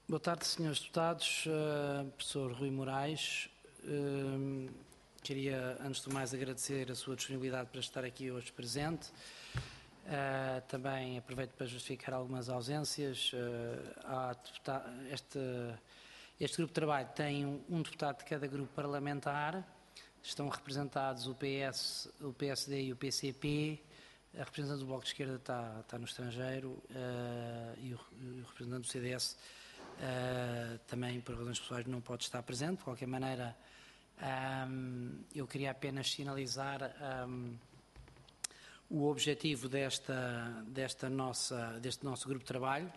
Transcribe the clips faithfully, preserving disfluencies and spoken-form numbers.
Boa tarde, senhores deputados. Uh, professor Rui Moraes, uh, queria, antes de mais, agradecer a sua disponibilidade para estar aqui hoje presente. Uh, também aproveito para justificar algumas ausências. Uh, há deputado, este, este grupo de trabalho tem um, um deputado de cada grupo parlamentar. Estão representados o P S, o P S D e o P C P. A representante do Bloco de Esquerda está, está no estrangeiro uh, e, o, e o representante do C D S uh, também, por razões pessoais, não pode estar presente. De qualquer maneira, um, eu queria apenas sinalizar um, o objetivo desta, desta nossa, deste nosso grupo de trabalho.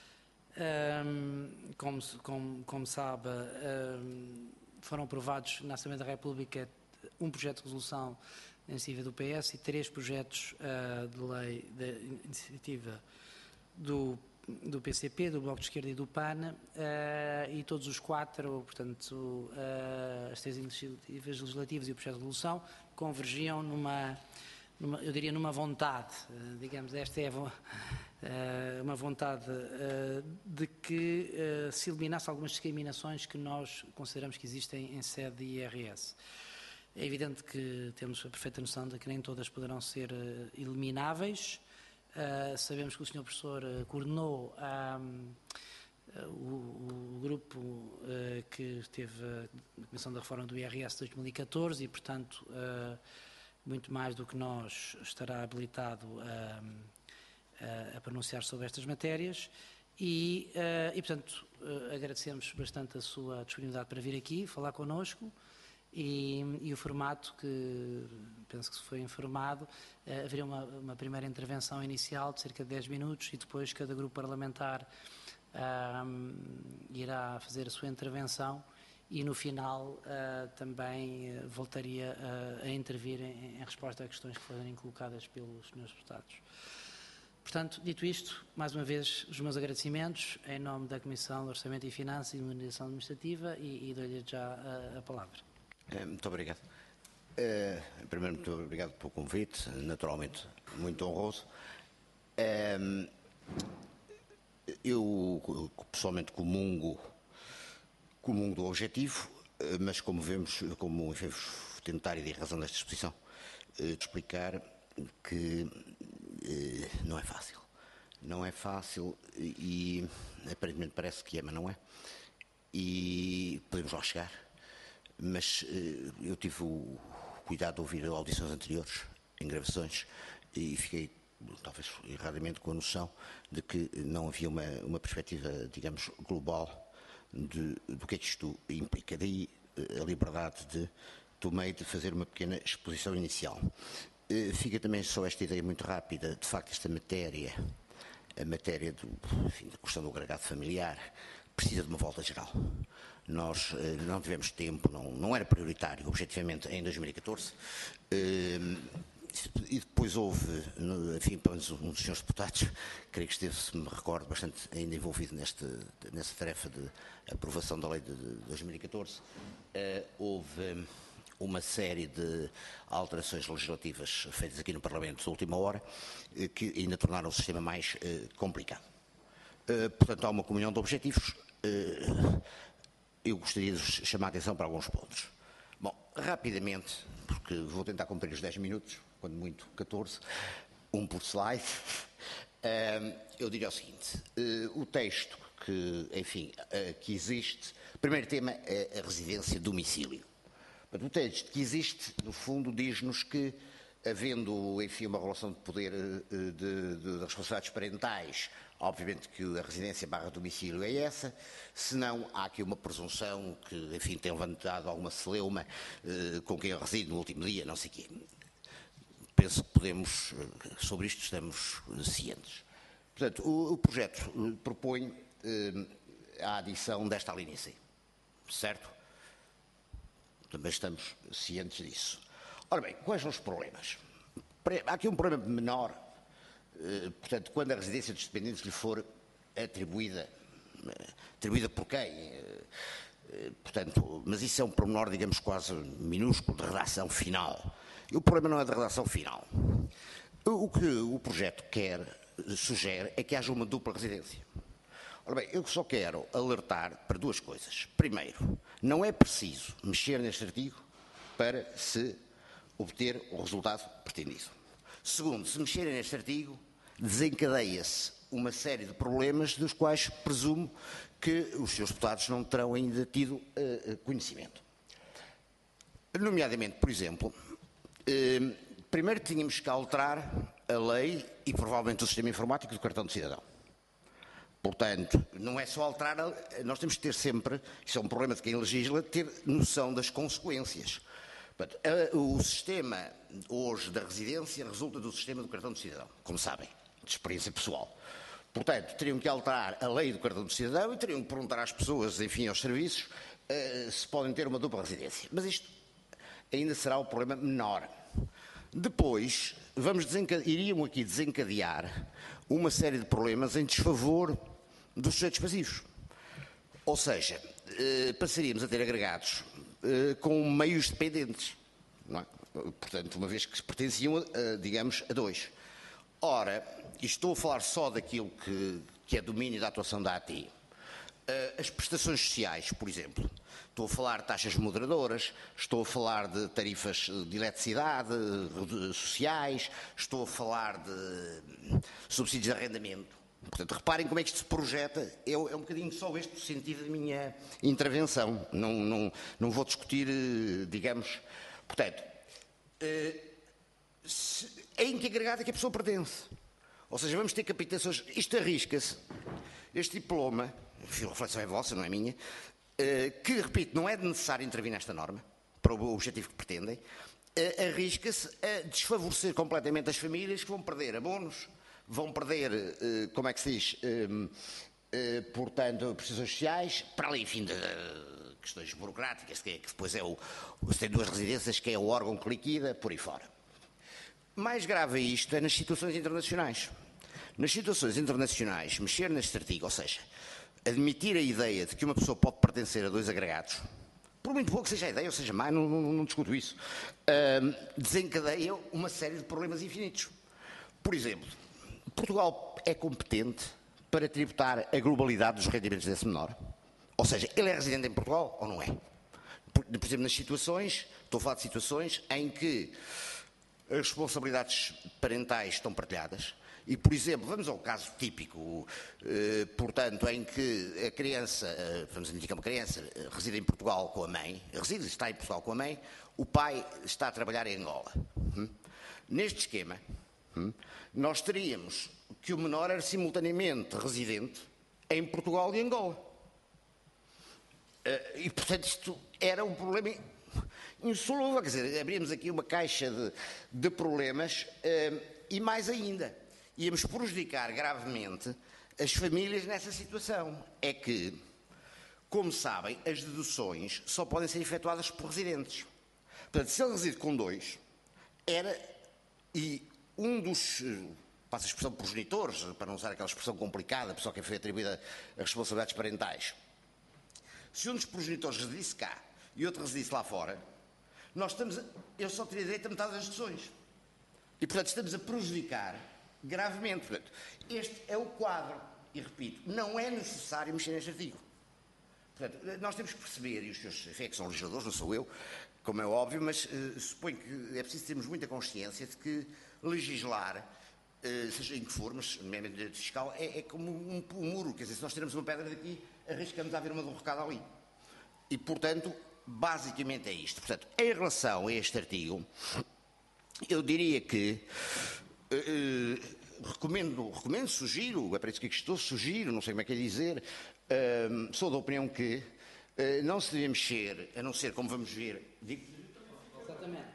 Um, como, como, como sabe, um, foram aprovados na Assembleia da República um projeto de resolução da iniciativa do P S e três projetos uh, de lei da iniciativa do, do P C P, do Bloco de Esquerda e do P A N, uh, e todos os quatro, portanto, uh, as três iniciativas legislativas e o projeto de resolução convergiam numa, numa eu diria, numa vontade, uh, digamos, esta é a, uh, uma vontade uh, de que uh, se eliminasse algumas discriminações que nós consideramos que existem em sede de I R S. É evidente que temos a perfeita noção de que nem todas poderão ser uh, elimináveis. Uh, sabemos que o senhor professor uh, coordenou um, uh, o, o grupo uh, que esteve na Comissão da Reforma do I R S de dois mil e catorze e, portanto, uh, muito mais do que nós estará habilitado a, a, a pronunciar sobre estas matérias. E, uh, e portanto, uh, agradecemos bastante a sua disponibilidade para vir aqui falar connosco. E, e o formato que, penso que se foi informado, eh, haveria uma, uma primeira intervenção inicial de cerca de dez minutos e depois cada grupo parlamentar um, irá fazer a sua intervenção e no final uh, também uh, voltaria uh, a intervir em, em resposta a questões que forem colocadas pelos senhores deputados. Portanto, dito isto, mais uma vez os meus agradecimentos em nome da Comissão de Orçamento e Finanças e de Modernização Administrativa e, e dou-lhe já a, a palavra. Muito obrigado. Uh, primeiro, muito obrigado pelo convite, naturalmente muito honroso. Uh, eu, pessoalmente, comungo, comungo do objetivo, uh, mas como vemos, como enfim, tentar, e de razão desta exposição, uh, de explicar que uh, não é fácil. Não é fácil e, aparentemente, parece que é, mas não é. E podemos lá chegar. Mas uh, eu tive o cuidado de ouvir audições anteriores, em gravações, e fiquei, talvez erradamente, com a noção de que não havia uma, uma perspectiva, digamos, global de, do que é que isto implica. Daí uh, a liberdade de tomei de fazer uma pequena exposição inicial. Uh, fica também só esta ideia muito rápida, de facto, esta matéria, a matéria do, enfim, da questão do agregado familiar, precisa de uma volta geral. Nós uh, não tivemos tempo, não, não era prioritário, objetivamente, em dois mil e catorze, uh, e depois houve, no, enfim, pelo menos um dos senhores deputados, creio que esteve, se me recordo, bastante ainda envolvido neste, nessa tarefa de aprovação da lei de, de dois mil e catorze, uh, houve uma série de alterações legislativas feitas aqui no Parlamento de última hora, uh, que ainda tornaram o sistema mais uh, complicado. Uh, portanto, há uma comunhão de objetivos. Uh, eu gostaria de chamar a atenção para alguns pontos. Bom, rapidamente, porque vou tentar cumprir os dez minutos, quando muito catorze, um por slide, uh, eu diria o seguinte, uh, o texto que, enfim, uh, que existe, o primeiro tema é a residência domicílio. O texto que existe, no fundo, diz-nos que, havendo, enfim, uma relação de poder de, de, de responsabilidades parentais, obviamente que a residência barra domicílio é essa, senão há aqui uma presunção que, enfim, tem levantado alguma celeuma eh, com quem eu resido no último dia, não sei o quê. Penso que podemos, sobre isto estamos cientes. Portanto, o, o projeto propõe eh, a adição desta linha C, certo? Também estamos cientes disso. Ora bem, quais são os problemas? Há aqui um problema menor, eh, portanto, quando a residência dos dependentes lhe for atribuída, eh, atribuída por quem? Eh, eh, portanto, mas isso é um pormenor, digamos, quase minúsculo, de redação final. E o problema não é de redação final. O que o projeto quer, sugere, é que haja uma dupla residência. Ora bem, eu só quero alertar para duas coisas. Primeiro, não é preciso mexer neste artigo para se obter o resultado pretendido. Segundo, se mexerem neste artigo, desencadeia-se uma série de problemas dos quais presumo que os senhores deputados não terão ainda tido uh, conhecimento. Nomeadamente, por exemplo, uh, primeiro tínhamos que alterar a lei e provavelmente o sistema informático do cartão de cidadão. Portanto, não é só alterar, a, nós temos que ter sempre, isso é um problema de quem legisla, ter noção das consequências. Portanto, a, o sistema hoje da residência resulta do sistema do cartão de cidadão, como sabem, de experiência pessoal. Portanto, teriam que alterar a lei do cartão de cidadão e teriam que perguntar às pessoas, enfim, aos serviços, uh, se podem ter uma dupla residência. Mas isto ainda será o problema menor. Depois, vamos iriam aqui desencadear uma série de problemas em desfavor dos sujeitos passivos. Ou seja, eh, passaríamos a ter agregados eh, com meios dependentes, não é? Portanto, uma vez que pertenciam, a, digamos, a dois. Ora, e estou a falar só daquilo que, que é domínio da atuação da A T. Uh, as prestações sociais, por exemplo. Estou a falar de taxas moderadoras, estou a falar de tarifas de eletricidade, de sociais, estou a falar de subsídios de arrendamento. Portanto, reparem como é que isto se projeta. É, é um bocadinho só este o sentido da minha intervenção. Não, não, não vou discutir, digamos... Portanto, uh, se, em que agregado é que a pessoa pertence? Ou seja, vamos ter captações... Isto arrisca-se. Este diploma... A reflexão é vossa, não é minha, que, repito, não é necessário intervir nesta norma, para o objetivo que pretendem, arrisca-se a desfavorecer completamente as famílias que vão perder abonos, vão perder, como é que se diz, portanto, prestações sociais, para além, enfim, de questões burocráticas, que depois é o, se tem duas residências, que é o órgão que liquida, por aí fora. Mais grave isto é nas situações internacionais. Nas situações internacionais, mexer neste artigo, ou seja, admitir a ideia de que uma pessoa pode pertencer a dois agregados, por muito pouco seja a ideia, ou seja, mais, não, não, não discuto isso, uh, desencadeia uma série de problemas infinitos. Por exemplo, Portugal é competente para tributar a globalidade dos rendimentos desse menor? Ou seja, ele é residente em Portugal ou não é? Por, por exemplo, nas situações, estou a falar de situações em que as responsabilidades parentais estão partilhadas. E, por exemplo, vamos ao caso típico, eh, portanto, em que a criança, eh, vamos admitir que é uma criança, eh, reside em Portugal com a mãe, reside, está em Portugal com a mãe, o pai está a trabalhar em Angola. Hum? Neste esquema, hum, nós teríamos que o menor era simultaneamente residente em Portugal e Angola. Eh, e, portanto, isto era um problema insolúvel, quer dizer, abrimos aqui uma caixa de, de problemas eh, e mais ainda. Íamos prejudicar gravemente as famílias nessa situação. É que, como sabem, as deduções só podem ser efetuadas por residentes. Portanto, se ele reside com dois, era, e um dos, passa a expressão, progenitores, para não usar aquela expressão complicada, pessoal que foi atribuída as responsabilidades parentais, se um dos progenitores residisse cá e outro residisse lá fora, nós estamos a, eu só teria direito a metade das deduções. E, portanto, estamos a prejudicar gravemente. Portanto, este é o quadro. E, repito, não é necessário mexer neste artigo. Portanto, nós temos que perceber, e os senhores, enfim, que são legisladores, não sou eu, como é óbvio, mas uh, suponho que é preciso termos muita consciência de que legislar, uh, seja em que for, mas mesmo em direito fiscal, é, é como um, um muro. Quer dizer, se nós tiramos uma pedra daqui, arriscamos a haver uma de um recado ali. E, portanto, basicamente é isto. Portanto, em relação a este artigo, eu diria que uh, recomendo, recomendo, sugiro, é para isso que estou, sugiro, não sei como é que é dizer, uh, sou da opinião que uh, não se deve mexer, a não ser, como vamos ver, digo, exatamente.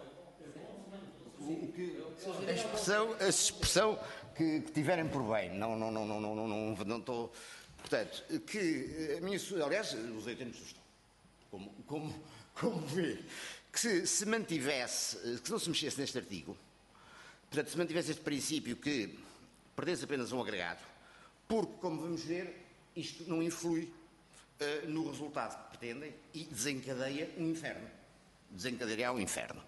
O que, a expressão, a expressão que, que tiverem por bem, não, não, não, não, não, não, não, não estou, portanto, que a minha, aliás, usei termos de sugestão, como, como, como vê, que se, se mantivesse, que não se mexesse neste artigo, portanto, se mantivesse este princípio que perdesse apenas um agregado, porque, como vamos ver, isto não influi uh, no resultado que pretendem e desencadeia um inferno. Desencadearia um inferno.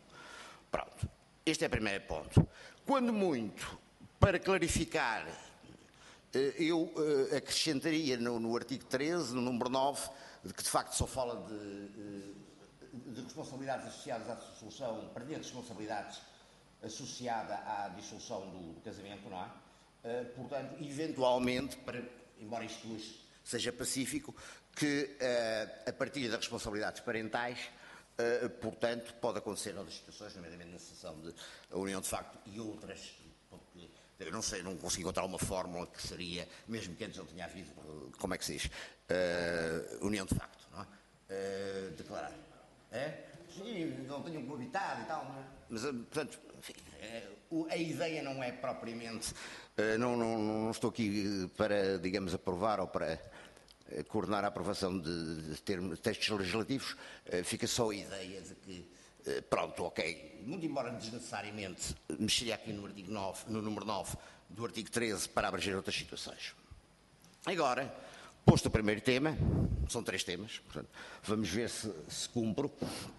Pronto. Este é o primeiro ponto. Quando muito, para clarificar Eu acrescentaria no, no artigo treze, no número nove, de que de facto só fala de, de responsabilidades associadas à dissolução, perdendo responsabilidades associada à dissolução do, do casamento, não é? Uh, portanto, eventualmente, para, embora isto hoje seja pacífico, que uh, a partir das responsabilidades parentais, uh, portanto, pode acontecer outras situações, nomeadamente na situação de a união de facto e outras, porque eu não sei, não consigo encontrar uma fórmula que seria, mesmo que antes não tenha havido, como é que se diz, uh, união de facto, não é? Uh, declarar. É? Sim, não tenham coabitado e tal, não é? Mas, portanto, enfim, a ideia não é propriamente, não, não, não estou aqui para, digamos, aprovar ou para coordenar a aprovação de, de termos, textos legislativos, fica só a ideia de que, pronto, ok, muito embora desnecessariamente mexeria aqui no artigo nove, no número nove do artigo treze para abranger outras situações. Agora, posto o primeiro tema, são três temas, portanto, vamos ver se, se cumpro.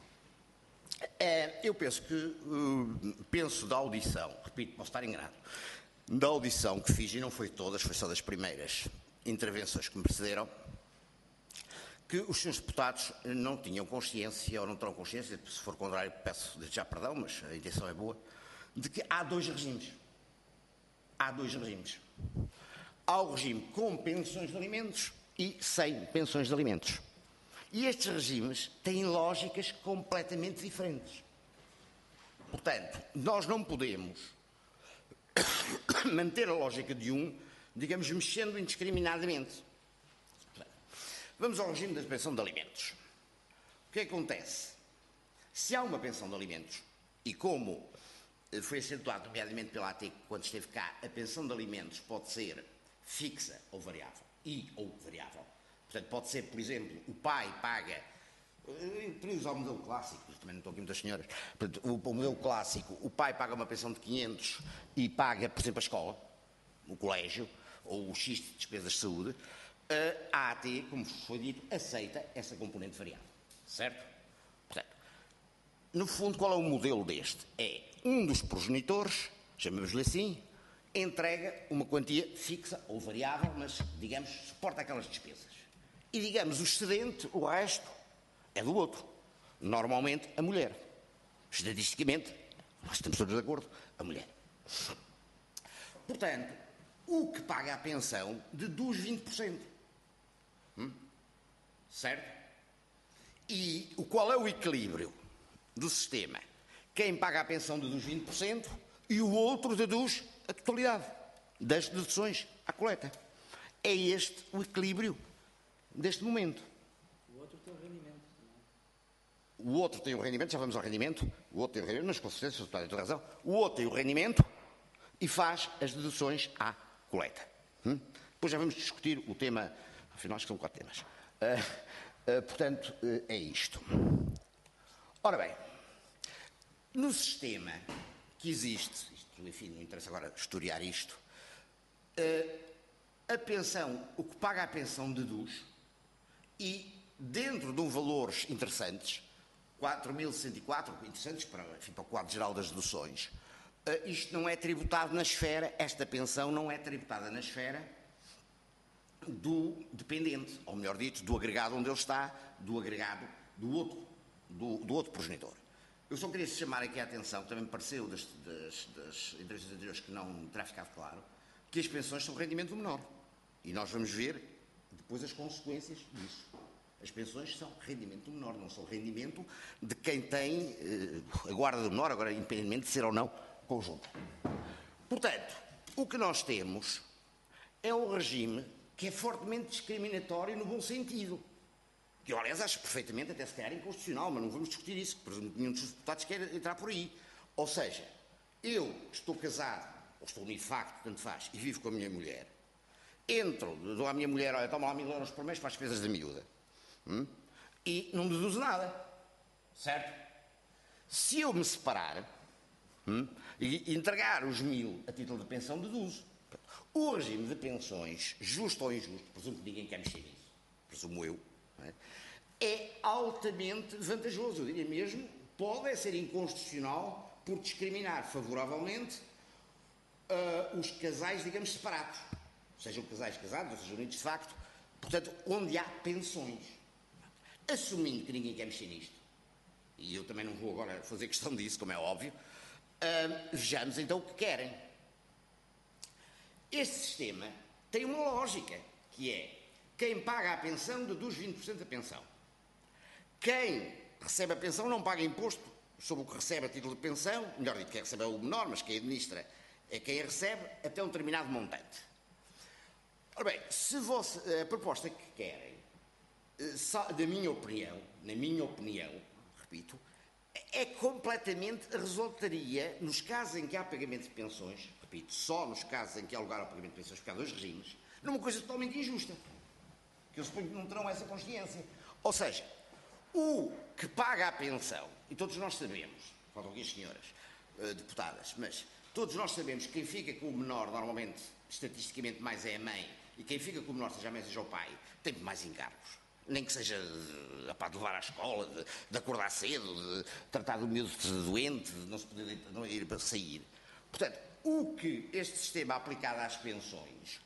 Eu penso que, penso da audição, repito, posso estar enganado, da audição que fiz, e não foi todas, foi só das primeiras intervenções que me precederam, que os senhores deputados não tinham consciência, ou não terão consciência, se for contrário peço já perdão, mas a intenção é boa, de que há dois regimes. Há dois regimes. Há o regime com pensões de alimentos e sem pensões de alimentos. E estes regimes têm lógicas completamente diferentes. Portanto, nós não podemos manter a lógica de um, digamos, mexendo indiscriminadamente. Vamos ao regime da pensão de alimentos. O que acontece? Se há uma pensão de alimentos, e como foi acentuado, nomeadamente pela A T, quando esteve cá, a pensão de alimentos pode ser fixa ou variável, e ou variável. Portanto, pode ser, por exemplo, o pai paga, para usar o modelo clássico, também não estou aqui muitas senhoras, portanto, o, o modelo clássico, o pai paga uma pensão de quinhentos e paga, por exemplo, a escola, o colégio, ou o X de despesas de saúde, a AT, como foi dito, aceita essa componente variável, certo? Portanto, no fundo, qual é o modelo deste? É um dos progenitores, chamemos-lhe assim, entrega uma quantia fixa ou variável, mas, digamos, suporta aquelas despesas. E, digamos, o excedente, o resto, é do outro. Normalmente, a mulher. Estatisticamente, nós estamos todos de acordo, a mulher. Portanto, o que paga a pensão deduz vinte por cento. Hum? Certo? E o qual é o equilíbrio do sistema? Quem paga a pensão deduz vinte por cento e o outro deduz a totalidade das deduções à coleta. É este o equilíbrio deste momento. O outro tem o rendimento. O outro tem o rendimento, já vamos ao rendimento. O outro tem o rendimento, mas com certeza, tem toda a razão. O outro tem o rendimento e faz as deduções à coleta. Hum? Depois já vamos discutir o tema, afinal acho que são quatro temas. Uh, uh, portanto, uh, é isto. Ora bem, no sistema que existe, isto, enfim, não interessa agora historiar isto, uh, a pensão, o que paga a pensão deduz, e dentro de um valores interessantes, quatro mil cento e quatro, interessantes para, enfim, para o quadro geral das deduções, uh, isto não é tributado na esfera, esta pensão não é tributada na esfera do dependente, ou melhor dito, do agregado onde ele está, do agregado do outro, do, do outro progenitor. Eu só queria chamar aqui a atenção, que também me pareceu das, das, das entrevistas anteriores que não terá ficado claro, que as pensões são rendimento do menor. E nós vamos ver depois as consequências disso. As pensões são rendimento do menor, não são rendimento de quem tem eh, a guarda do menor, agora independentemente de ser ou não conjunto. Portanto, o que nós temos é um regime que é fortemente discriminatório no bom sentido. Que eu, aliás, acho perfeitamente, até se calhar, inconstitucional, mas não vamos discutir isso, porque, por exemplo, nenhum dos deputados quer entrar por aí. Ou seja, eu estou casado, ou estou unido de facto, tanto faz, e vivo com a minha mulher. Entro, dou à minha mulher, olha, toma lá mil euros por mês para as despesas da miúda. Hum? E não deduzo nada. Certo? Se eu me separar hum, e entregar os mil a título de pensão, deduzo. O regime de pensões, justo ou injusto, presumo que ninguém quer mexer nisso, presumo eu, é? é altamente vantajoso. Eu diria mesmo, pode ser inconstitucional por discriminar favoravelmente uh, os casais, digamos, separados. sejam casais casados, ou sejam unidos de facto, portanto, onde há pensões. Assumindo que ninguém quer mexer nisto, e eu também não vou agora fazer questão disso, como é óbvio, uh, vejamos então o que querem. Este sistema tem uma lógica, que é quem paga a pensão deduz vinte por cento da pensão. Quem recebe a pensão não paga imposto sobre o que recebe a título de pensão, melhor dito, quem recebe é o menor, mas quem administra é quem a recebe, até um determinado montante. Ora bem, se você, a proposta que querem, na minha opinião, na minha opinião, repito, é completamente, resultaria, nos casos em que há pagamento de pensões, repito, só nos casos em que há lugar ao pagamento de pensões, porque há dois regimes, numa coisa totalmente injusta, que eu suponho que não terão essa consciência. Ou seja, o que paga a pensão, e todos nós sabemos, faltam aqui as senhoras uh, deputadas, mas todos nós sabemos que quem fica com o menor, normalmente, estatisticamente, mais é a mãe, e quem fica com o menor, seja a mãe, seja o pai, tem mais encargos. Nem que seja de, de levar à escola, de, de acordar cedo, de tratar do miúdo doente, de não se poder não ir para sair. Portanto, o que este sistema aplicado às pensões,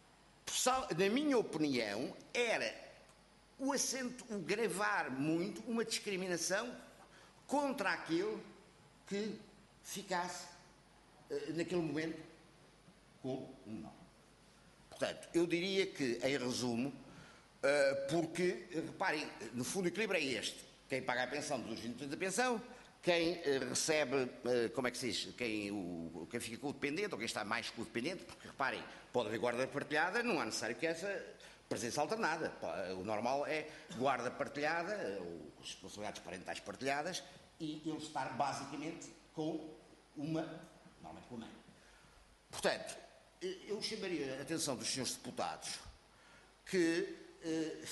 na minha opinião, era o acento, o gravar muito uma discriminação contra aquele que ficasse naquele momento com o menor. Portanto, eu diria que, em resumo, porque, reparem, no fundo o equilíbrio é este. Quem paga a pensão dos vinte por cento da pensão, quem recebe, como é que se diz, quem, o, quem fica com o dependente, ou quem está mais com o dependente, porque, reparem, pode haver guarda partilhada, não há necessário que essa presença alternada. O normal é guarda partilhada, ou responsabilidades parentais partilhadas, e ele estar basicamente com uma, normalmente com a mãe. Portanto, eu chamaria a atenção dos senhores deputados que uh,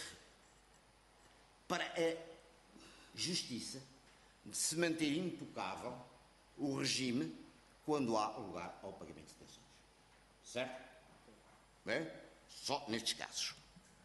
para a justiça de se manter intocável o regime quando há lugar ao pagamento de pensões. Certo? Bem? Só nestes casos.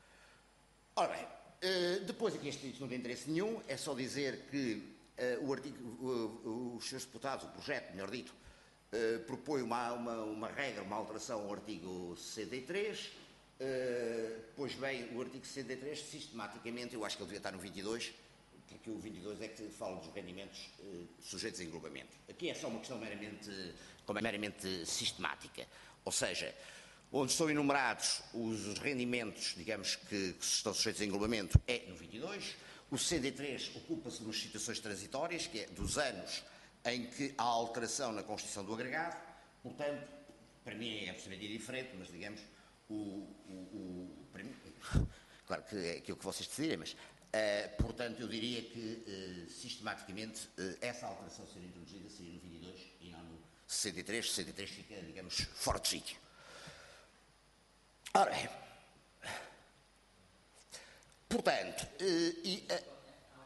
Ora bem, uh, depois aqui este não tem interesse nenhum, é só dizer que uh, o artigo, uh, os senhores deputados, o projeto, melhor dito, Uh, propõe uma, uma, uma regra, uma alteração ao artigo sessenta e três, uh, pois bem, o artigo sessenta e três, sistematicamente, eu acho que ele devia estar no vinte e dois, porque o vinte e dois é que fala dos rendimentos uh, sujeitos a englobamento. Aqui é só uma questão meramente, meramente sistemática, ou seja, onde estão enumerados os rendimentos, digamos, que, que estão sujeitos a englobamento é no vinte e dois, o sessenta e três ocupa-se de umas situações transitórias, que é dos anos em que há alteração na constituição do agregado, portanto, para mim é absolutamente diferente, mas digamos, o, o, o, para mim, claro que é aquilo que vocês decidirem, mas, uh, portanto, eu diria que, uh, sistematicamente, uh, essa alteração ser introduzida seria no vinte e dois e não no sessenta e três, sessenta e três fica, digamos, fora de sítio. Ora bem, portanto, uh, e... Uh,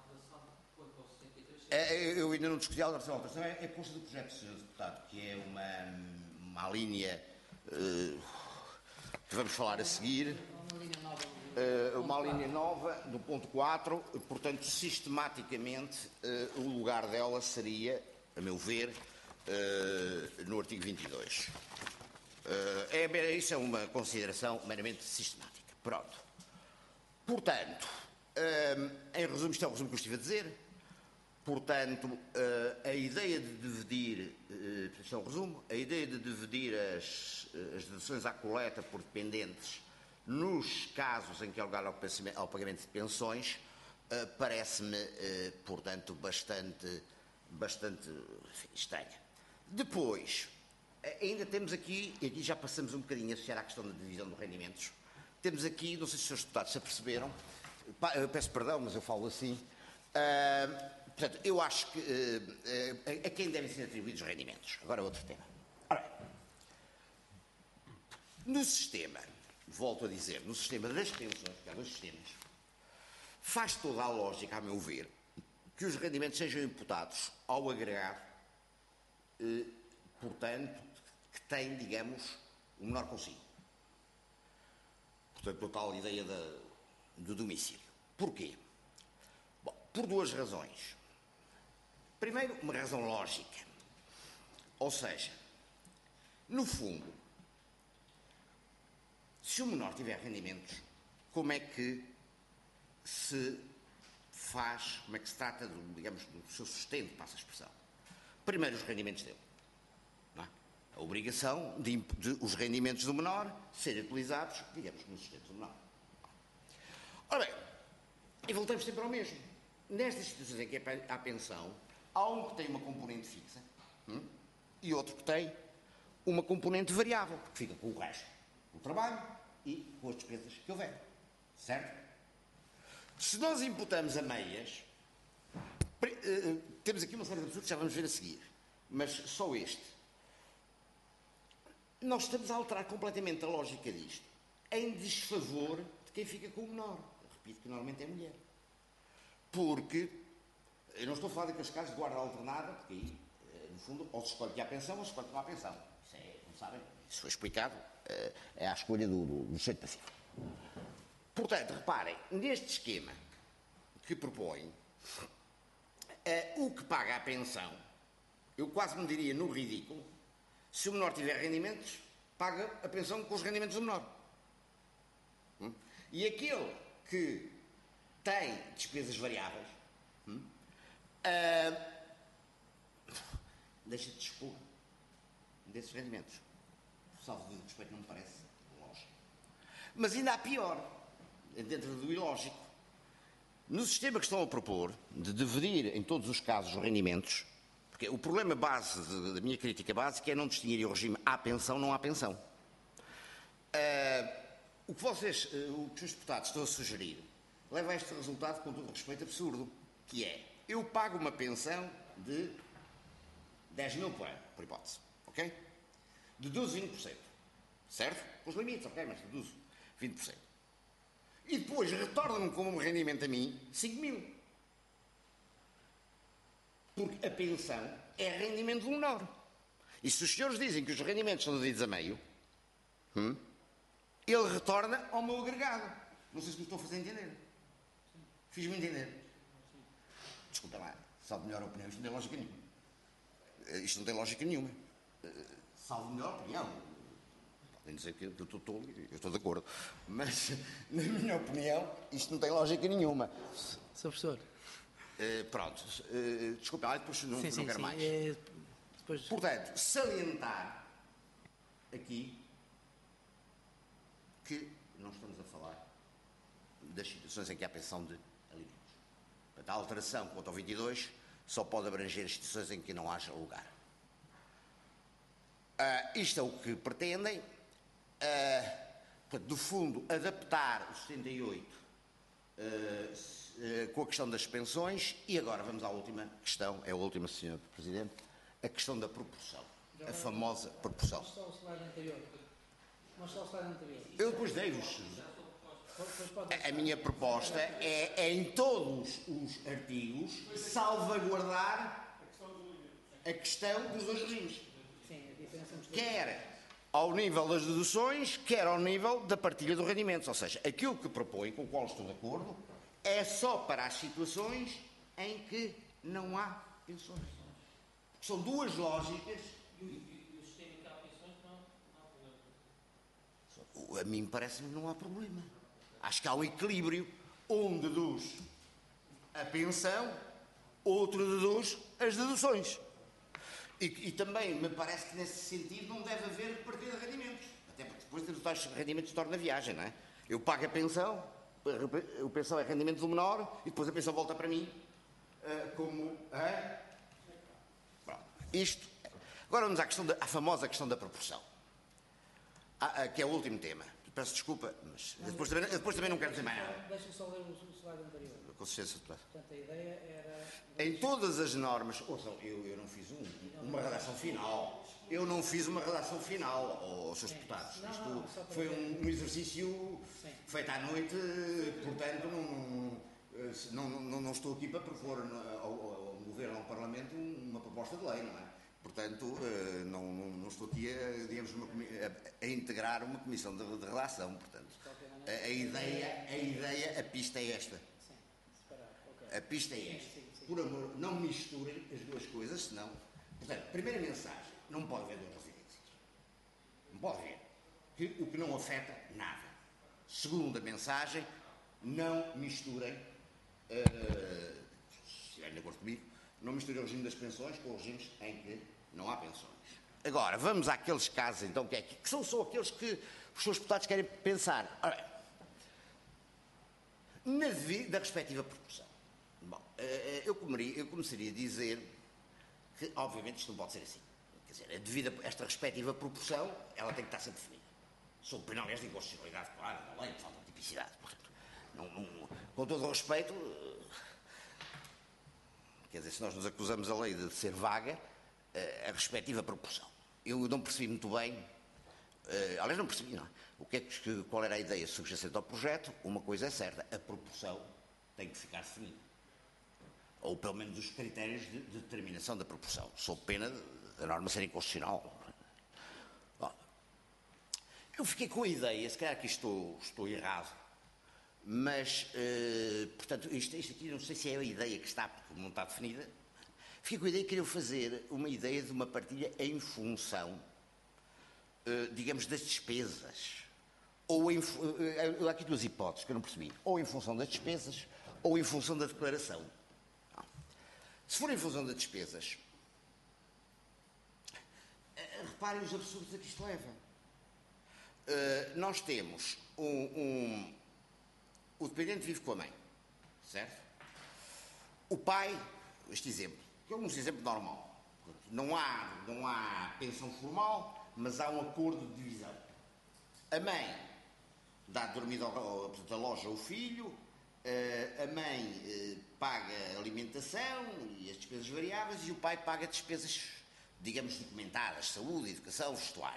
eu ainda não discuti a alteração. A alteração é, é posta do projeto, senhor Deputado, que é uma, uma linha uh, que vamos falar a seguir. Uh, uma linha nova do ponto quatro, portanto, sistematicamente, uh, o lugar dela seria, a meu ver, uh, no artigo vinte e dois. Uh, é, isso é uma consideração meramente sistemática. Pronto. Portanto, uh, em resumo, isto é o resumo que eu estive a dizer. Portanto, a ideia de dividir, isto é um resumo, a ideia de dividir as, as deduções à coleta por dependentes nos casos em que há lugar ao pagamento de pensões parece-me, portanto, bastante, bastante estranha. Depois, ainda temos aqui, e aqui já passamos um bocadinho a associar à questão da divisão dos rendimentos, temos aqui, não sei se os senhores deputados se aperceberam, eu peço perdão, mas eu falo assim, uh, portanto, eu acho que uh, uh, a quem devem ser atribuídos os rendimentos. Agora outro tema. Ora, no sistema, volto a dizer, no sistema das pensões, que há dois sistemas, faz toda a lógica, a meu ver, que os rendimentos sejam imputados ao agregado, uh, portanto, que tem, digamos, o menor consigo. Portanto, total ideia da, do domicílio. Porquê? Bom, por duas razões. Primeiro, uma razão lógica. Ou seja, no fundo, Se o menor tiver rendimentos, como é que se faz, como é que se trata, do, digamos, do seu sustento, passa a expressão? Primeiro, os rendimentos dele. Não é? A obrigação de, de os rendimentos do menor serem utilizados, digamos, no sustento do menor. Ora bem, e voltamos sempre ao mesmo. Nestas situações em que há pensão, há um que tem uma componente fixa hum, e outro que tem uma componente variável, que fica com o resto, o trabalho e com as despesas que houver. Certo? Se nós imputamos a meias, temos aqui uma série de absurdos que já vamos ver a seguir, mas só este. Nós estamos a alterar completamente a lógica disto, em desfavor de quem fica com o menor. Eu repito que normalmente é mulher. Porque, eu não estou a falar daqueles casos de guarda alternada, porque aí, no fundo, ou se escolhe que há pensão ou se escolhe que não há pensão. Isso é, não sabem? Isso foi explicado, é a escolha do, do, do sujeito passivo. Portanto, reparem, neste esquema que propõe, uh, o que paga a pensão, eu quase me diria no ridículo, se o menor tiver rendimentos, paga a pensão com os rendimentos do menor. Hum? E aquele que tem despesas variáveis, hum, uh, deixa de dispor desses rendimentos. Salvo de respeito, não me parece lógico. Mas ainda há pior, dentro do ilógico. No sistema que estão a propor, de dividir em todos os casos os rendimentos, porque o problema base, da minha crítica básica, é não distinguir o regime há pensão, não há pensão. Uh, o que vocês, uh, o que os deputados estão a sugerir, leva a este resultado, com todo o respeito, absurdo, que é, eu pago uma pensão de dez mil por ano, por hipótese, ok? Deduzo vinte por cento, certo? Com os limites, ok, mas deduzo vinte por cento. E depois retorna-me como rendimento a mim cinco mil. Porque a pensão é rendimento do menor. E se os senhores dizem que os rendimentos são divididos a meio, hum, ele retorna ao meu agregado. Não sei se me estou a fazer entender. Fiz-me entender. Desculpa lá, salvo melhor opinião, isto não tem lógica nenhuma. Isto não tem lógica nenhuma. Salvo melhor opinião. Podem dizer que eu estou tolo, eu estou de acordo. Mas, na minha opinião, isto não tem lógica nenhuma. senhor Professor. Uh, pronto. Uh, desculpa lá, depois não, sim, não sim, quero sim. mais. É, depois... Portanto, salientar aqui que não estamos a falar das situações em que há pensão de alimentos. Portanto, a alteração quanto ao vinte e dois só pode abranger as situações em que não haja lugar. Uh, isto é o que pretendem. Uh, portanto, do fundo, adaptar o setenta e oito uh, uh, com a questão das pensões. E agora vamos à última questão, é a última, senhor Presidente, a questão da proporção, a famosa proporção. Não está o slide anterior. Não está o slide anterior. Eu depois dei-vos. A minha proposta é, é em todos os artigos salvaguardar a questão dos dois regimes. Quer ao nível das deduções, quer ao nível da partilha dos rendimentos. Ou seja, aquilo que propõe, com o qual estou de acordo, é só para as situações em que não há pensões. São duas lógicas. E o sistema que há pensões não há problema. A mim parece-me que não há problema. Acho que há um equilíbrio. Um deduz a pensão, outro deduz as deduções. E, e também me parece que nesse sentido não deve haver partilha de rendimentos. Até porque depois dos tais rendimentos torna a viagem, não é? Eu pago a pensão, a pensão é rendimento do menor e depois a pensão volta para mim uh, como... Uh, pronto, isto. Agora vamos à, questão da, à famosa questão da proporção, ah, que é o último tema. Peço desculpa, mas não, depois, também, depois também não quero dizer mais nada. Deixa-me só ler o slide anterior. Com certeza, deputado. Portanto, a ideia era... Em todas as normas, ouçam, eu, eu não fiz um, uma redação final, eu não fiz uma redação final aos seus deputados. Não, Isto não, foi um, um exercício Sim. feito à noite, portanto não, não, não, não estou aqui para propor ao, ao Governo, ao Parlamento, uma proposta de lei, não é? Portanto, não, não, não estou aqui a, digamos, uma, a, a integrar uma comissão de, de redação, portanto, a, a, ideia, a ideia, a pista é esta. A pista é esta. Por amor, não misturem as duas coisas, senão... Portanto, primeira mensagem, não pode haver duas residências. Não pode haver. que, o que não afeta nada. Segunda mensagem, não misturem, uh, se estiverem de acordo comigo, não misturem o regime das pensões com regimes em que não há pensões. Agora, vamos àqueles casos, então, que, é, que são só aqueles que os seus deputados querem pensar. Ora, na da respectiva proporção. Bom, eu, comeria, eu começaria a dizer que, obviamente, isto não pode ser assim. Quer dizer, devido a esta respectiva proporção, ela tem que estar sempre definida. Sob pena, aliás, de inconstitucionalidade clara da lei, de falta de tipicidade. Portanto, não, não, com todo o respeito, quer dizer, se nós nos acusamos a lei de ser vaga, a respectiva proporção. Eu não percebi muito bem, aliás, não percebi, não. O que é que, qual era a ideia subjacente ao projeto? Uma coisa é certa, a proporção tem que ficar definida. Ou pelo menos os critérios de, de determinação da proporção, sob pena da norma ser inconstitucional. Bom, eu fiquei com a ideia, se calhar que estou, estou errado, mas, eh, portanto, isto, isto aqui não sei se é a ideia que está, porque não está definida. Fiquei com a ideia que queria fazer uma ideia de uma partilha em função, eh, digamos, das despesas. Ou em, há aqui duas hipóteses que eu não percebi. Ou em função das despesas, ou em função da declaração. Não. Se for em função das despesas, reparem os absurdos a que isto leva. Uh, nós temos um, um... O dependente vive com a mãe, certo? O pai, este exemplo, que é um exemplo normal. Não há, não há pensão formal, mas há um acordo de divisão. A mãe dá dormido à loja ao filho, a mãe paga a alimentação e as despesas variáveis e o pai paga despesas, digamos, documentadas, saúde, educação, vestuário.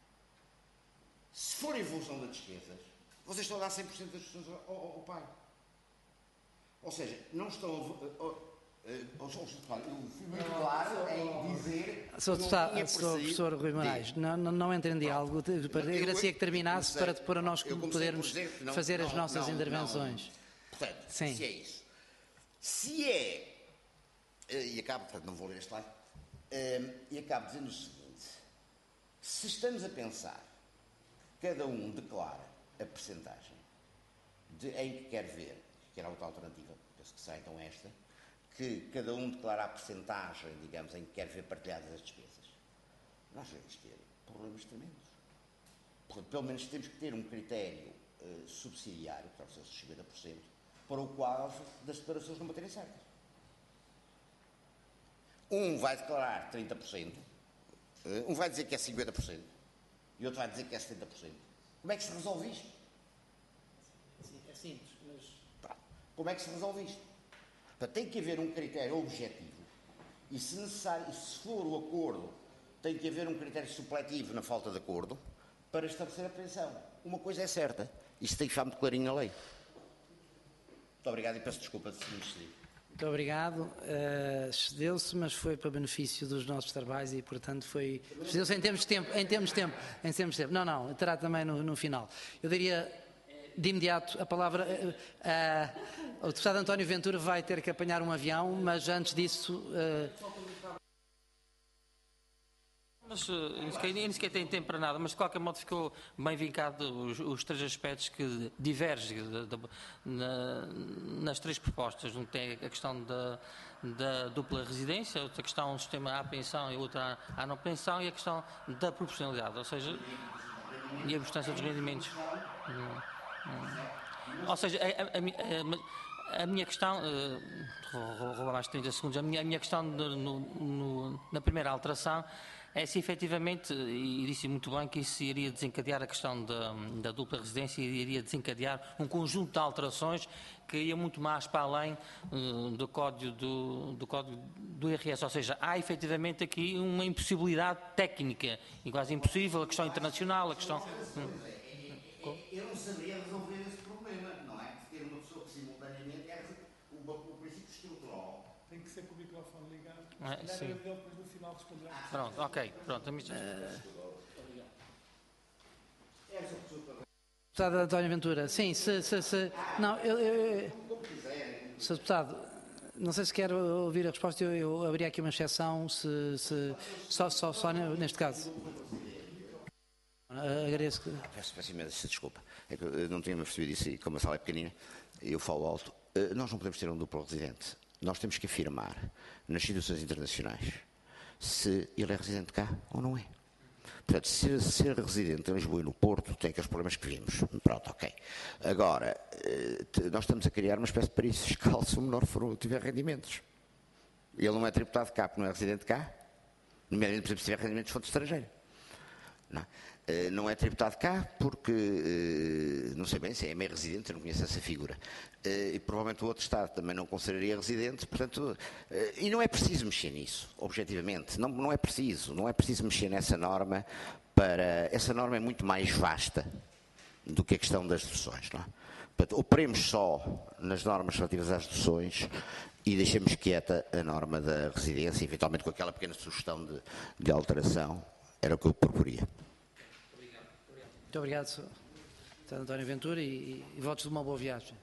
Se for em função das despesas, vocês estão a dar cem por cento das despesas ao, ao, ao pai. Ou seja, não estão a... Eu fui muito claro em dizer... Sr. Professor Rui Moraes, não, não, não entre em diálogo. Agradecia que terminasse para, para nós podermos não, fazer não, as nossas não, intervenções. Não. Portanto, Sim. se é isso. Se é... E acabo, portanto, não vou ler este slide. E acabo dizendo o seguinte. Se estamos a pensar, cada um declara a percentagem de, em que quer ver, que era outra alternativa, penso que será então esta, que cada um declara a percentagem, digamos, em que quer ver partilhadas as despesas, nós vamos ter problemas tremendos. Portanto, pelo menos temos que ter um critério uh, subsidiário, que é os cinquenta por cento, para o qual das declarações não baterem certas. Um vai declarar trinta por cento, uh, um vai dizer que é cinquenta por cento, e outro vai dizer que é setenta por cento. Como é que se resolve isto? É simples, mas... Pronto. Como é que se resolve isto? Tem que haver um critério objetivo e, se necessário, se for o acordo, tem que haver um critério supletivo na falta de acordo para estabelecer a pensão. Uma coisa é certa, isto tem que ficar muito clarinho na lei. Muito obrigado e peço desculpa se me excedi. Muito obrigado. Uh, Excedeu-se, mas foi para benefício dos nossos trabalhos e, portanto, foi... Excedeu-se em termos de tempo, em termos de tempo, em termos de tempo. Não, não, terá também no, no final. Eu diria... De imediato, a palavra... Uh, uh, o deputado António Ventura vai ter que apanhar um avião, mas antes disso... Uh... Mas uh, nem sequer tem tempo para nada, mas de qualquer modo ficou bem vincado os, os três aspectos que divergem de, de, na, nas três propostas. Um tem a questão da, da dupla residência, outra questão do sistema à pensão e outra à, à não pensão, e a questão da proporcionalidade, ou seja, e a importância dos rendimentos. Hum. Hum. Ou seja, a, a, a, a minha questão, uh, vou roubar mais de trinta segundos, a minha, a minha questão no, no, na primeira alteração é se efetivamente, e disse muito bem que isso iria desencadear a questão da, da dupla residência e iria desencadear um conjunto de alterações que ia muito mais para além uh, do, código do, do código do I R S, ou seja, há efetivamente aqui uma impossibilidade técnica, e quase impossível, a questão internacional, a questão... Hum. Eu não saberia resolver esse problema, não é? Ter uma pessoa que simultaneamente é o, o princípio estrutural. Tem que ser com o microfone ligado. É, sim. Depois no final responder. Pronto, ok, pronto. Deputado António Ventura, sim, se... se, se não, eu... eu Senhor Deputado, não sei se quer ouvir a resposta, eu, eu abri aqui uma exceção, se, se, só, só, só neste caso. Agradeço que... Peço, peço imensa desculpa. É que eu não tinha percebido isso e como a sala é pequenina, eu falo alto. Nós não podemos ter um duplo residente. Nós temos que afirmar nas situações internacionais se ele é residente cá ou não é. Portanto, se ser residente em Lisboa e no Porto tem aqueles problemas que vimos. Pronto, ok. Agora, nós estamos a criar uma espécie de paraíso fiscal se o menor for, tiver rendimentos. Ele não é tributado cá porque não é residente cá, nomeadamente, por exemplo, se tiver rendimentos de fonte estrangeira. Não é? Não é tributado cá porque, não sei bem se é meio residente, eu não conheço essa figura. E provavelmente o outro Estado também não consideraria residente, portanto, e não é preciso mexer nisso, objetivamente. Não, não é preciso, não é preciso mexer nessa norma para... Essa norma é muito mais vasta do que a questão das deduções, não é? Portanto, operemos só nas normas relativas às deduções e deixemos quieta a norma da residência, eventualmente com aquela pequena sugestão de, de alteração. Era o que eu proporia. Muito obrigado, senhor António Ventura, e, e votos de uma boa viagem.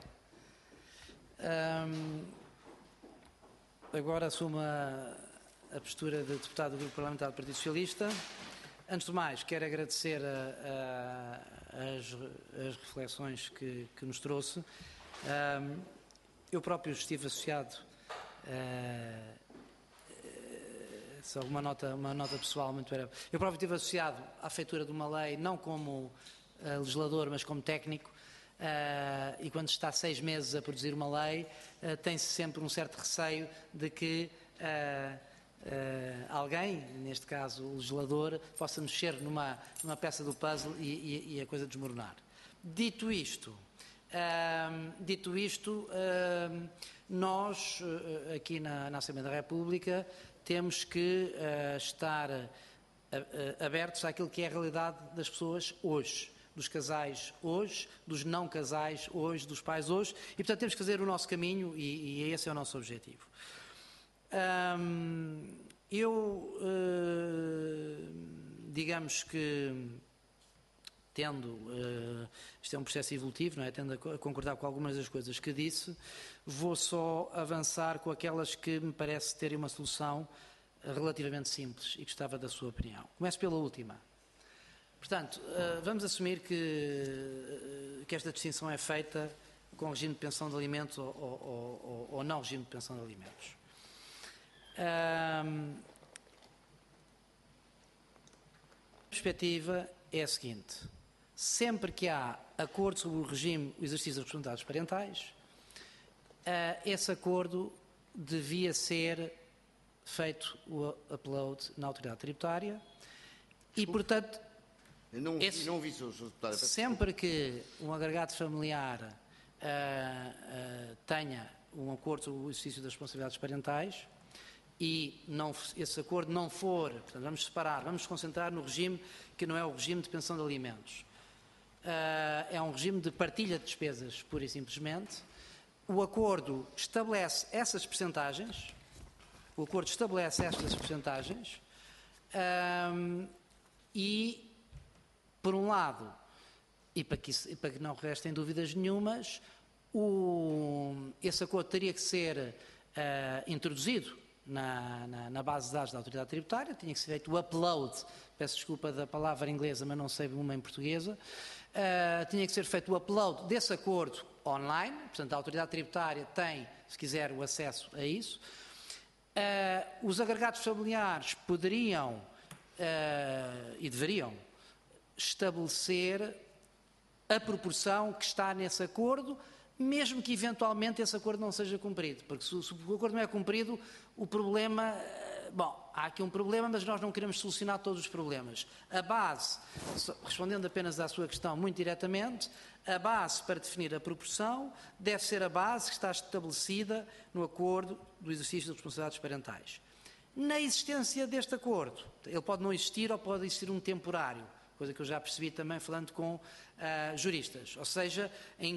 Um, agora assumo a, a postura de deputado do Grupo Parlamentar do Partido Socialista. Antes de mais, quero agradecer a, a, as, as reflexões que, que nos trouxe. Um, eu próprio estive associado a só uma nota, uma nota pessoal muito breve. Eu próprio estive associado à feitura de uma lei, não como uh, legislador, mas como técnico, uh, e quando está seis meses a produzir uma lei, uh, tem-se sempre um certo receio de que uh, uh, alguém, neste caso o legislador, possa mexer numa, numa peça do puzzle e, e, e a coisa desmoronar. Dito isto, uh, dito isto uh, nós, uh, aqui na, na Assembleia da República, temos que uh, estar uh, uh, abertos àquilo que é a realidade das pessoas hoje, dos casais hoje, dos não casais hoje, dos pais hoje, e portanto temos que fazer o nosso caminho e, e esse é o nosso objetivo. Um, eu, uh, digamos que, tendo, uh, isto é um processo evolutivo, não é? Tendo a concordar com algumas das coisas que disse, vou só avançar com aquelas que me parece terem uma solução relativamente simples e gostava da sua opinião. Começo pela última. Portanto, uh, vamos assumir que, uh, que esta distinção é feita com regime de pensão de alimentos ou, ou, ou, ou não regime de pensão de alimentos. Um, a perspectiva é a seguinte: sempre que há acordo sobre o regime, o exercício das responsabilidades parentais, uh, esse acordo devia ser feito o upload na autoridade tributária e, portanto, não, esse, não vi, senhor Deputado. sempre que um agregado familiar uh, uh, tenha um acordo sobre o exercício das responsabilidades parentais e não, esse acordo não for, portanto, vamos separar, vamos nos concentrar no regime que não é o regime de pensão de alimentos. Uh, é um regime de partilha de despesas, pura e simplesmente. O acordo estabelece essas percentagens, o acordo estabelece estas percentagens um, e, por um lado, e para que, isso, e para que não restem dúvidas nenhumas, o, esse acordo teria que ser uh, introduzido na, na, na base de dados da autoridade tributária, tinha que ser feito o upload, peço desculpa da palavra inglesa, mas não sei uma em portuguesa, uh, tinha que ser feito o upload desse acordo online, portanto a autoridade tributária tem, se quiser, o acesso a isso. Uh, os agregados familiares poderiam uh, e deveriam estabelecer a proporção que está nesse acordo, mesmo que eventualmente esse acordo não seja cumprido, porque se, se o acordo não é cumprido, o problema, uh, bom, há aqui um problema, mas nós não queremos solucionar todos os problemas. A base, respondendo apenas à sua questão muito diretamente, a base para definir a proporção deve ser a base que está estabelecida no acordo do exercício das responsabilidades parentais. Na existência deste acordo, ele pode não existir ou pode existir um temporário, coisa que eu já percebi também falando com uh, juristas. Ou seja, em,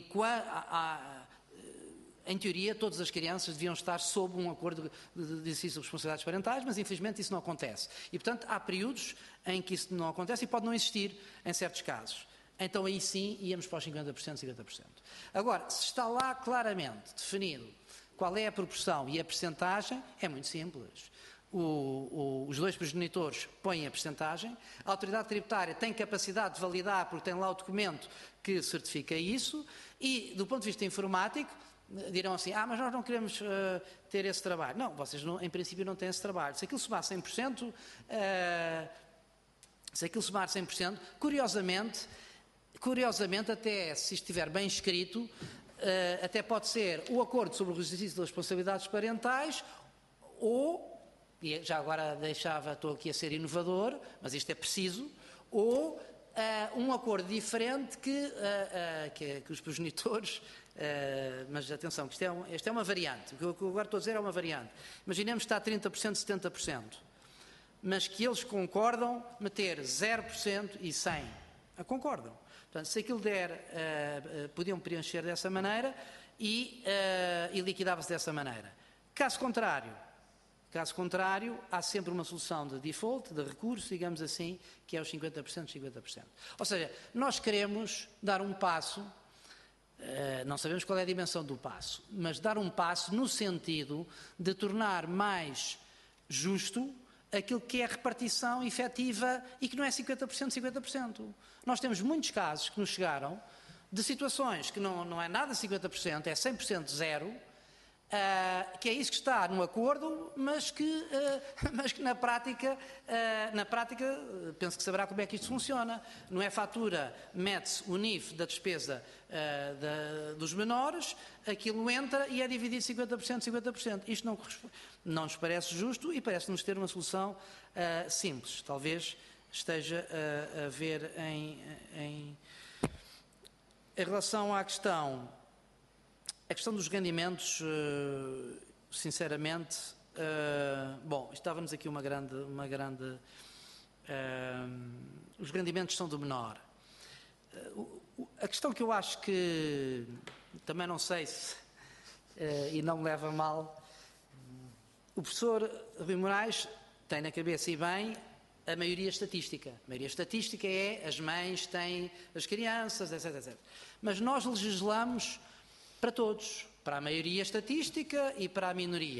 em teoria todas as crianças deviam estar sob um acordo de, de, de exercício de responsabilidades parentais, mas infelizmente isso não acontece. E portanto há períodos em que isso não acontece e pode não existir em certos casos. Então aí sim íamos para os cinquenta por cento, cinquenta por cento. Agora, se está lá claramente definido qual é a proporção e a percentagem, é muito simples. o, o, os dois progenitores põem a percentagem, a autoridade tributária tem capacidade de validar porque tem lá o documento que certifica isso e, do ponto de vista informático, dirão assim, ah, mas nós não queremos uh, ter esse trabalho. Não, vocês não, em princípio não têm esse trabalho. Se aquilo somar cem por cento, uh, se aquilo somar cem por cento, curiosamente, curiosamente até se estiver bem escrito, uh, até pode ser o acordo sobre o exercício das responsabilidades parentais ou, e já agora deixava, estou aqui a ser inovador, mas isto é preciso, ou uh, um acordo diferente que, uh, uh, que, que os progenitores, uh, mas atenção, que isto é, um, isto é uma variante, o que eu agora estou a dizer é uma variante. Imaginemos que está a trinta por cento, setenta por cento, mas que eles concordam meter zero por cento e cem por cento. Concordam. Portanto, se aquilo der, uh, uh, podiam preencher dessa maneira e, uh, e liquidava-se dessa maneira. Caso contrário, Caso contrário, há sempre uma solução de default, de recurso, digamos assim, que é os cinquenta por cento, cinquenta por cento. Ou seja, nós queremos dar um passo, não sabemos qual é a dimensão do passo, mas dar um passo no sentido de tornar mais justo aquilo que é a repartição efetiva e que não é cinquenta por cento, cinquenta por cento. Nós temos muitos casos que nos chegaram de situações que não, não é nada cinquenta por cento, é cem por cento zero, Uh, que é isso que está no acordo, mas que, uh, mas que na prática, uh, na prática uh, penso que saberá como é que isto funciona. Não é fatura, mete-se o N I F da despesa uh, da, dos menores, aquilo entra e é dividido cinquenta por cento, cinquenta por cento. Isto não, não nos parece justo e parece-nos ter uma solução uh, simples. Talvez esteja uh, a ver em, em, em relação à questão A questão dos rendimentos, sinceramente, bom, estávamos aqui uma grande, uma grande, os rendimentos são do menor. A questão que eu acho que, também não sei se, e não me leva a mal, o professor Rui Moraes tem na cabeça, e bem, a maioria estatística. A maioria estatística é as mães têm as crianças, etc, etcétera. Mas nós legislamos para todos, para a maioria estatística e para a minoria.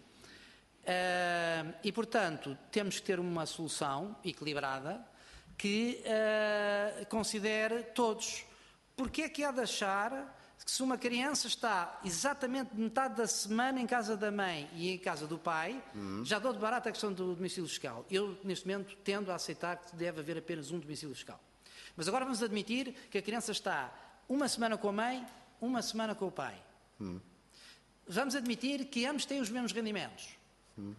Uh, e, portanto, temos que ter uma solução equilibrada que uh, considere todos. Porque é que há de achar que se uma criança está exatamente metade da semana em casa da mãe e em casa do pai, uhum. já dou de barato a questão do domicílio fiscal. Eu, neste momento, tendo a aceitar que deve haver apenas um domicílio fiscal. Mas agora vamos admitir que a criança está uma semana com a mãe, uma semana com o pai. Hum. Vamos admitir que ambos têm os mesmos rendimentos. Hum.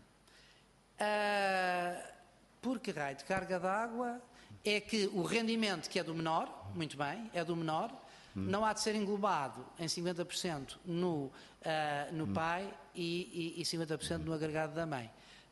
Uh, por que raio de carga d'água é que o rendimento que é do menor, muito bem, é do menor, hum. não há de ser englobado em cinquenta por cento no, uh, no hum. pai e, e, e cinquenta por cento no agregado da mãe.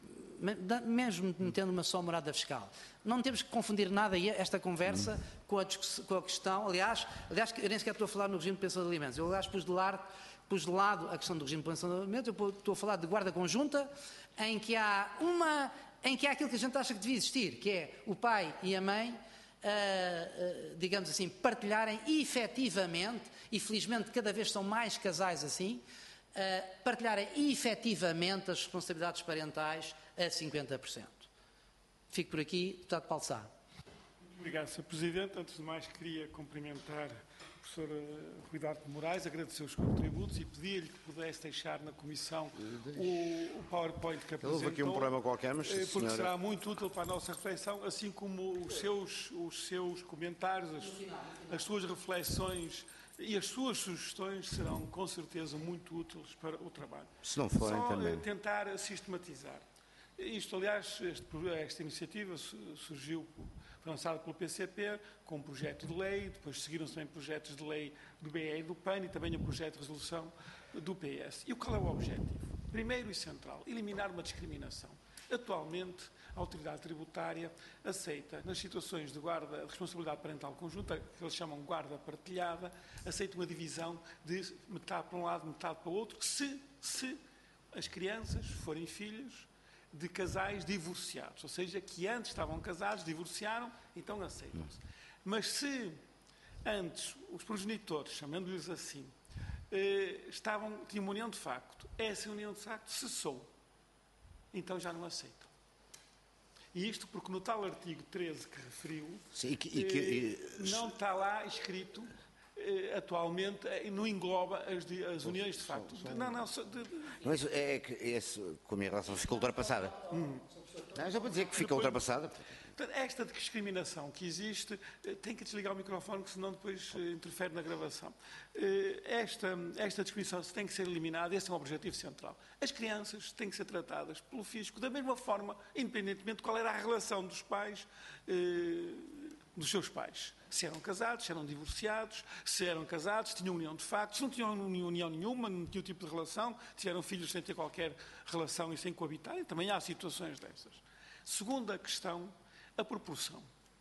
Mesmo metendo uma só morada fiscal. Não temos que confundir nada aí esta conversa hum. com, a com a questão, aliás, aliás, eu nem sequer estou a falar no regime de pensão de alimentos, eu aliás pus de, lado, pus de lado a questão do regime de pensão de alimentos, eu estou a falar de guarda conjunta, em que há uma, em que há aquilo que a gente acha que devia existir, que é o pai e a mãe, uh, uh, digamos assim, partilharem efetivamente, e felizmente cada vez são mais casais assim, uh, partilharem efetivamente as responsabilidades parentais a cinquenta por cento. Fico por aqui, deputado Paulo Sá. Muito obrigado, senhor Presidente. Antes de mais, queria cumprimentar o professor Rui Duarte de Moraes, agradecer os contributos e pedir-lhe que pudesse deixar na Comissão o, o PowerPoint que apresentou. Houve aqui um problema qualquer, mas porque senhora... será muito útil para a nossa reflexão, assim como os seus, os seus comentários, as, as suas reflexões e as suas sugestões serão, com certeza, muito úteis para o trabalho. Se não forem, Só também. tentar sistematizar. Isto, aliás, este, esta iniciativa surgiu, foi lançada pelo P C P com um projeto de lei, depois seguiram-se também projetos de lei do B E e do P A N e também o projeto de resolução do P S. E qual é o objetivo? Primeiro e central, eliminar uma discriminação. Atualmente, a autoridade tributária aceita, nas situações de guarda de responsabilidade parental conjunta, que eles chamam guarda partilhada, aceita uma divisão de metade para um lado, metade para o outro, se, se as crianças forem filhos de casais divorciados, ou seja, que antes estavam casados, divorciaram, então aceitam-se. Mas se antes os progenitores, chamando-lhes assim, eh, estavam, tinham uma união de facto, essa união de facto cessou. então já não aceitam. E isto porque no tal artigo treze que referiu, Sim, e que, e que, eh, não está lá escrito, eh, atualmente, eh, não engloba as, de, as uniões de facto. De, não, não, só de, de, não é, isso, é que esse, como em relação ficou ultrapassada. Hum. Não, já para dizer que fica ultrapassada. Portanto, esta discriminação que existe, tem que desligar o microfone, senão depois interfere na gravação. Esta, esta discriminação tem que ser eliminada, esse é um objetivo central. As crianças têm que ser tratadas pelo fisco da mesma forma, independentemente de qual era a relação dos pais, dos seus pais. Se eram casados, se eram divorciados, se eram casados, tinham união de facto, se não tinham união nenhuma, não tinham tipo de relação, tiveram filhos sem ter qualquer relação e sem coabitar, e também há situações dessas. Segunda questão, a proporção.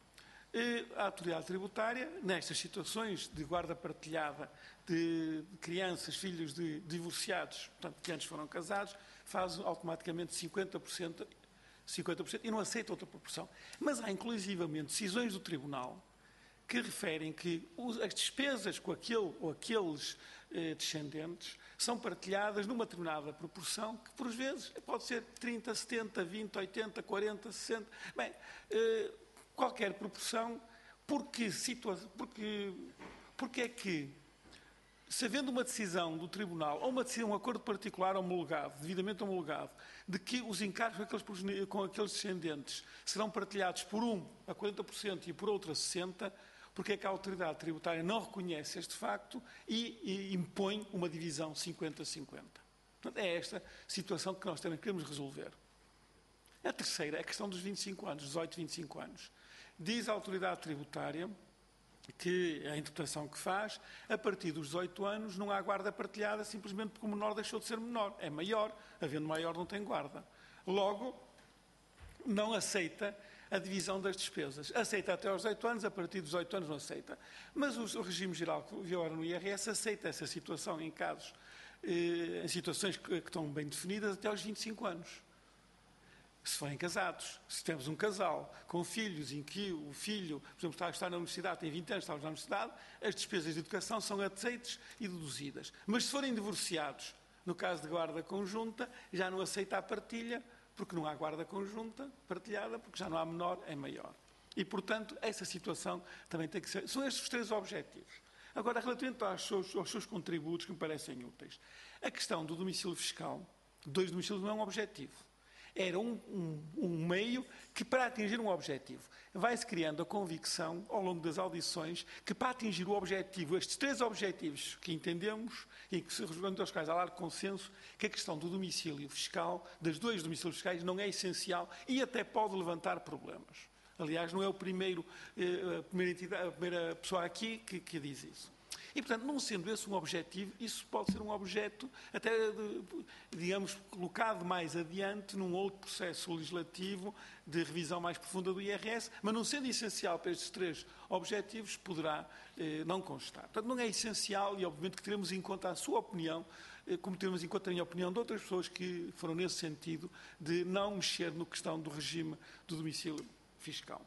A autoridade tributária, nestas situações de guarda partilhada de crianças, filhos de divorciados, portanto, que antes foram casados, faz automaticamente cinquenta por cento, cinquenta por cento e não aceita outra proporção. Mas há, inclusivamente, decisões do Tribunal que referem que as despesas com aquele ou aqueles eh, descendentes são partilhadas numa determinada proporção, que por vezes pode ser trinta, setenta, vinte, oitenta, quarenta, sessenta. Bem, eh, qualquer proporção, porque, situa porque, porque é que, se havendo uma decisão do Tribunal, ou uma decisão, um acordo particular homologado, devidamente homologado, de que os encargos com aqueles, com aqueles descendentes serão partilhados por um a quarenta por cento e por outro a sessenta por cento, porque é que a autoridade tributária não reconhece este facto e, e impõe uma divisão cinquenta a cinquenta. Portanto, é esta situação que nós também queremos resolver. A terceira é a questão dos vinte e cinco anos, dezoito, vinte e cinco anos. Diz a autoridade tributária que a interpretação que faz, a partir dos dezoito anos não há guarda partilhada simplesmente porque o menor deixou de ser menor. É maior, havendo maior não tem guarda. Logo, não aceita a divisão das despesas. Aceita até aos dezoito anos, a partir dos dezoito anos não aceita. Mas o, o regime geral que vigora no I R S aceita essa situação em casos, eh, em situações que, que estão bem definidas até aos vinte e cinco anos. Se forem casados, se temos um casal com filhos em que o filho, por exemplo, está a estar na universidade, tem vinte anos, está na universidade, as despesas de educação são aceitas e deduzidas. Mas se forem divorciados, no caso de guarda conjunta, já não aceita a partilha, porque não há guarda conjunta partilhada, porque já não há menor, é maior. E, portanto, essa situação também tem que ser... São estes os três objetivos. Agora, relativamente aos seus, aos seus contributos que me parecem úteis, a questão do domicílio fiscal, dois domicílios não é um objetivo. Era um, um, um meio que, para atingir um objetivo, vai-se criando a convicção, ao longo das audições, que para atingir o objetivo, estes três objetivos que entendemos e que se resolvem aos quais há largo consenso, que a questão do domicílio fiscal, das dois domicílios fiscais, não é essencial e até pode levantar problemas. Aliás, não é o primeiro, a, primeira entidade, a primeira pessoa aqui que, que diz isso. E, portanto, não sendo esse um objetivo, isso pode ser um objeto, até, digamos, colocado mais adiante num outro processo legislativo de revisão mais profunda do I R S, mas não sendo essencial para estes três objetivos, poderá eh, não constar. Portanto, não é essencial e, obviamente, que teremos em conta a sua opinião, eh, como teremos em conta a minha opinião de outras pessoas que foram nesse sentido de não mexer na questão do regime do domicílio fiscal.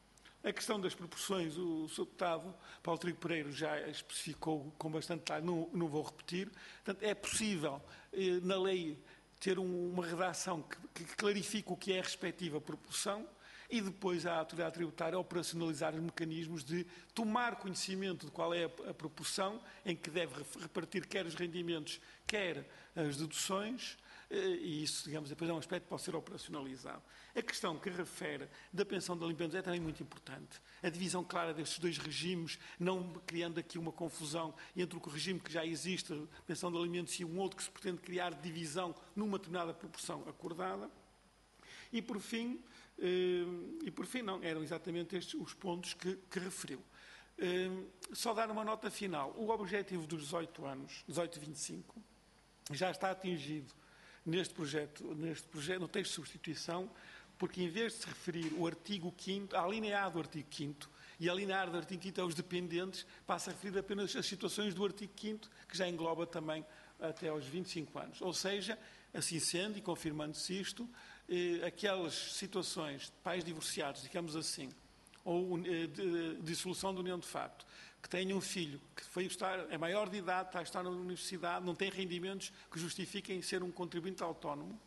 A questão das proporções, o senhor Deputado Paulo Trigo Pereira já especificou com bastante detalhe, não, não vou repetir. Portanto, é possível, eh, na lei, ter um, uma redação que, que clarifique o que é a respectiva proporção e depois a autoridade tributária operacionalizar os mecanismos de tomar conhecimento de qual é a, a proporção em que deve repartir quer os rendimentos, quer as deduções, e isso, digamos, depois é um aspecto que pode ser operacionalizado. A questão que refere da pensão de alimentos é também muito importante. A divisão clara destes dois regimes, não criando aqui uma confusão entre o regime que já existe, a pensão de alimentos, e um outro que se pretende criar divisão numa determinada proporção acordada. E, por fim, e por fim não, eram exatamente estes os pontos que, que referiu. Só dar uma nota final. O objetivo dos dezoito anos, dezoito e vinte e cinco, já está atingido neste projeto, neste projeto, no texto de substituição, porque em vez de se referir o artigo quinto, a linha A do artigo quinto, e a linha A do artigo quinto aos dependentes, passa a referir apenas as situações do artigo quinto, que já engloba também até aos vinte e cinco anos. Ou seja, assim sendo, e confirmando-se isto, eh, aquelas situações de pais divorciados, digamos assim, ou eh, de dissolução de união de facto, que têm um filho que foi estar, é maior de idade, está a estar na universidade, não tem rendimentos que justifiquem ser um contribuinte autónomo,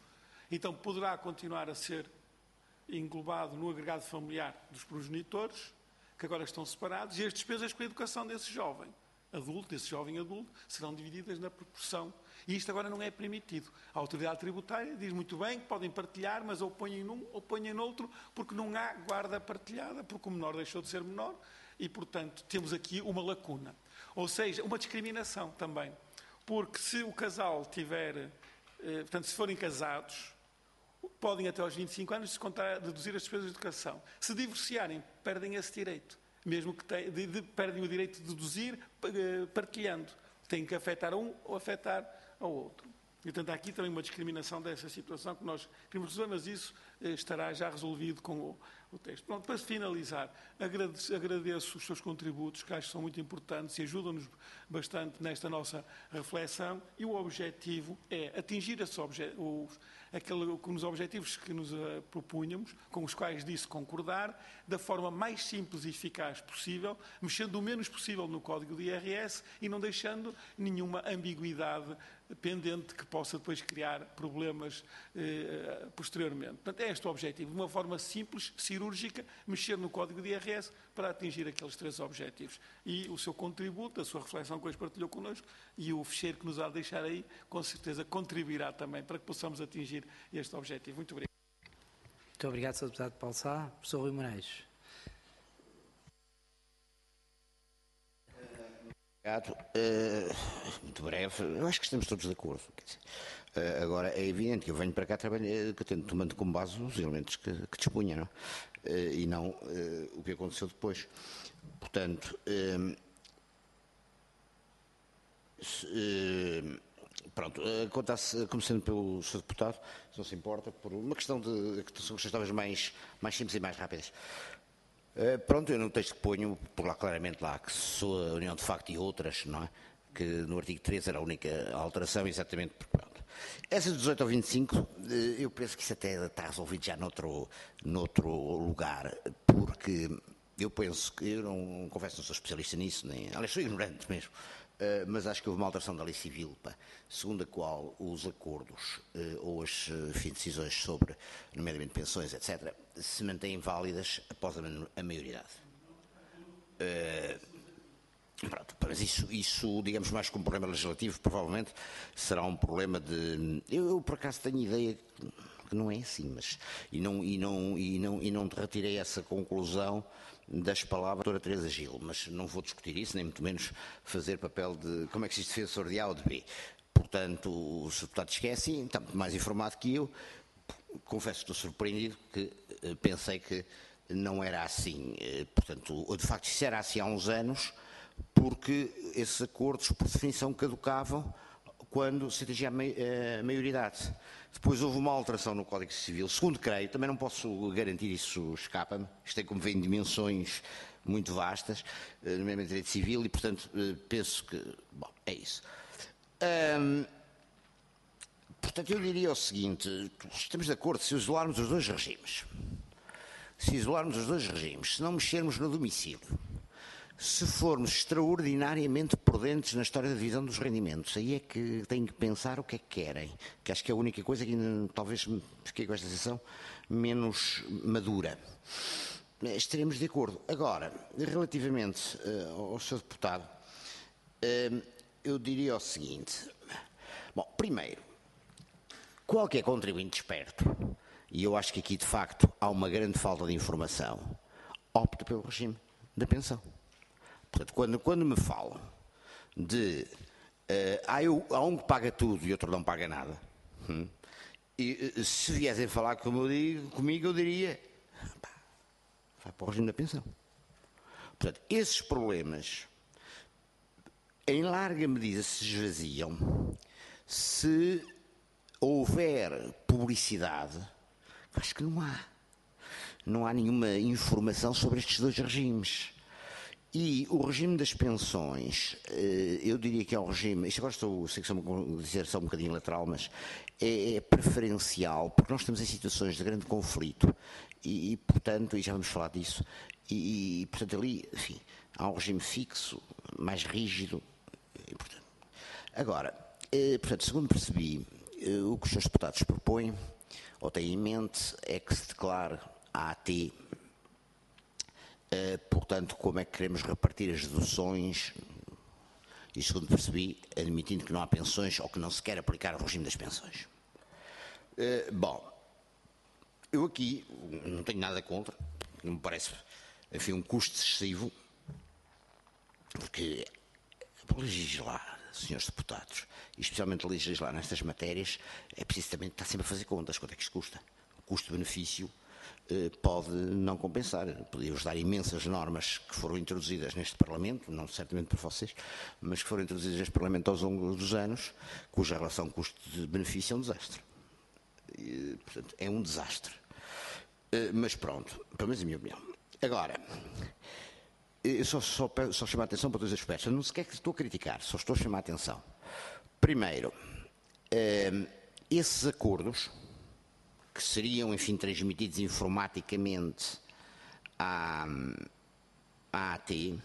Então poderá continuar a ser englobado no agregado familiar dos progenitores, que agora estão separados, e as despesas com a educação desse jovem adulto, desse jovem adulto, serão divididas na proporção. E isto agora não é permitido. A autoridade tributária diz muito bem que podem partilhar, mas ou ponham num ou ponham noutro, porque não há guarda partilhada, porque o menor deixou de ser menor, e, portanto, temos aqui uma lacuna. Ou seja, uma discriminação também. Porque se o casal tiver, eh, portanto, se forem casados, podem até aos vinte e cinco anos descontar, deduzir as despesas de educação. Se divorciarem, perdem esse direito. Mesmo que te, de, de, perdem o direito de deduzir eh, partilhando. Tem que afetar a um ou afetar ao outro. E, portanto, há aqui também uma discriminação dessa situação que nós queremos resolver, mas isso eh, estará já resolvido com o, o texto. Pronto, para finalizar, agradeço, agradeço os seus contributos, que acho que são muito importantes e ajudam-nos bastante nesta nossa reflexão, e o objetivo é atingir esses obje os, aquele, os objetivos que nos uh, propunhamos, com os quais disse concordar, da forma mais simples e eficaz possível, mexendo o menos possível no Código de I R S e não deixando nenhuma ambiguidade pendente que possa depois criar problemas eh, posteriormente. Portanto, é este o objetivo, de uma forma simples, cirúrgica, mexer no Código de I R S para atingir aqueles três objetivos. E o seu contributo, a sua reflexão que hoje partilhou connosco e o fecheiro que nos há de deixar aí, com certeza contribuirá também para que possamos atingir este objetivo. Muito obrigado. Muito obrigado, senhor Deputado Paulo Sá. Professor Rui Moraes. Obrigado. Uh, muito breve. Eu acho que estamos todos de acordo. Uh, agora, é evidente que eu venho para cá trabalhar, que tendo, tomando como base os elementos que, que dispunha, não? Uh, e não uh, o que aconteceu depois. Portanto, uh, se, uh, pronto, acontece, começando pelo senhor Deputado, se não se importa, por uma questão de que são questões talvez mais, mais simples e mais rápidas. Uh, pronto, eu no texto que ponho, por lá claramente lá, que sou a união de facto e outras, não é? Que no artigo treze era a única alteração, exatamente porque, pronto. Essa de dezoito ao vinte e cinco, uh, eu penso que isso até está resolvido já noutro, noutro lugar, porque eu penso que, eu não, confesso, não sou especialista nisso, nem, aliás, sou ignorante mesmo, uh, mas acho que houve uma alteração da lei civil, pá, segundo a qual os acordos uh, ou as uh, enfim, decisões sobre, nomeadamente pensões, etcétera, se mantêm válidas após a, a maioridade. Uh, pronto, mas isso, isso, digamos, mais que um problema legislativo, provavelmente será um problema de... Eu, eu por acaso, tenho ideia que não é assim, mas... E não, e não, e não, e não te retirei essa conclusão das palavras da doutora Teresa Gil, mas não vou discutir isso, nem muito menos fazer papel de... Como é que se diz defensor de A ou de B? Portanto, o senhor Deputado esquece, está muito mais informado que eu. Confesso que estou surpreendido, que eh, pensei que não era assim. Eh, portanto, de facto, isso era assim há uns anos, porque esses acordos, por definição, caducavam quando se atingia a, mei a maioridade. Depois houve uma alteração no Código Civil, segundo creio, também não posso garantir, isso escapa-me, isto tem como vem dimensões muito vastas, eh, nomeadamente direito civil, e, portanto, eh, penso que, bom, é isso. Hum, Portanto, eu diria o seguinte, estamos de acordo, se isolarmos os dois regimes, se isolarmos os dois regimes, se não mexermos no domicílio, se formos extraordinariamente prudentes na história da divisão dos rendimentos, aí é que têm que pensar o que é que querem, que acho que é a única coisa que ainda, talvez fiquei com esta sensação menos madura. Estaremos de acordo. Agora, relativamente uh, ao senhor Deputado, uh, eu diria o seguinte, bom, primeiro, qualquer contribuinte esperto, e eu acho que aqui de facto há uma grande falta de informação, opta pelo regime da pensão. Portanto, quando, quando me falam de uh, há, eu, há um que paga tudo e outro não paga nada, hum, e uh, se viessem falar como eu digo, comigo, eu diria, pá, vai para o regime da pensão. Portanto, esses problemas, em larga medida, se esvaziam se houver publicidade. Acho que não há. Não há nenhuma informação sobre estes dois regimes. E o regime das pensões, eu diria que é um regime, isto agora estou, sei que sou uma disserção um bocadinho lateral, mas é, é preferencial, porque nós estamos em situações de grande conflito e, e portanto, e já vamos falar disso, e, e portanto ali, enfim, há um regime fixo, mais rígido. E, portanto, agora, portanto, segundo percebi, o que os senhores deputados propõem ou tem em mente é que se declare a AT, uh, portanto, como é que queremos repartir as deduções, e segundo percebi, admitindo que não há pensões ou que não se quer aplicar o regime das pensões. Uh, bom, eu aqui não tenho nada contra, não me parece, enfim, um custo excessivo, porque legislar, senhores deputados, e especialmente legislar nestas matérias, é preciso também estar sempre a fazer contas, quanto é que isto custa. O custo-benefício eh, pode não compensar. Podíamos dar imensas normas que foram introduzidas neste Parlamento, não certamente por vocês, mas que foram introduzidas neste Parlamento ao longo dos anos, cuja relação custo-benefício é um desastre. E, portanto, é um desastre. Eh, mas pronto, pelo menos a minha opinião. Agora, eu só, só, só chamo a atenção para dois aspectos. Eu não sequer que estou a criticar, só estou a chamar a atenção. Primeiro, eh, esses acordos que seriam, enfim, transmitidos informaticamente à, à AT, e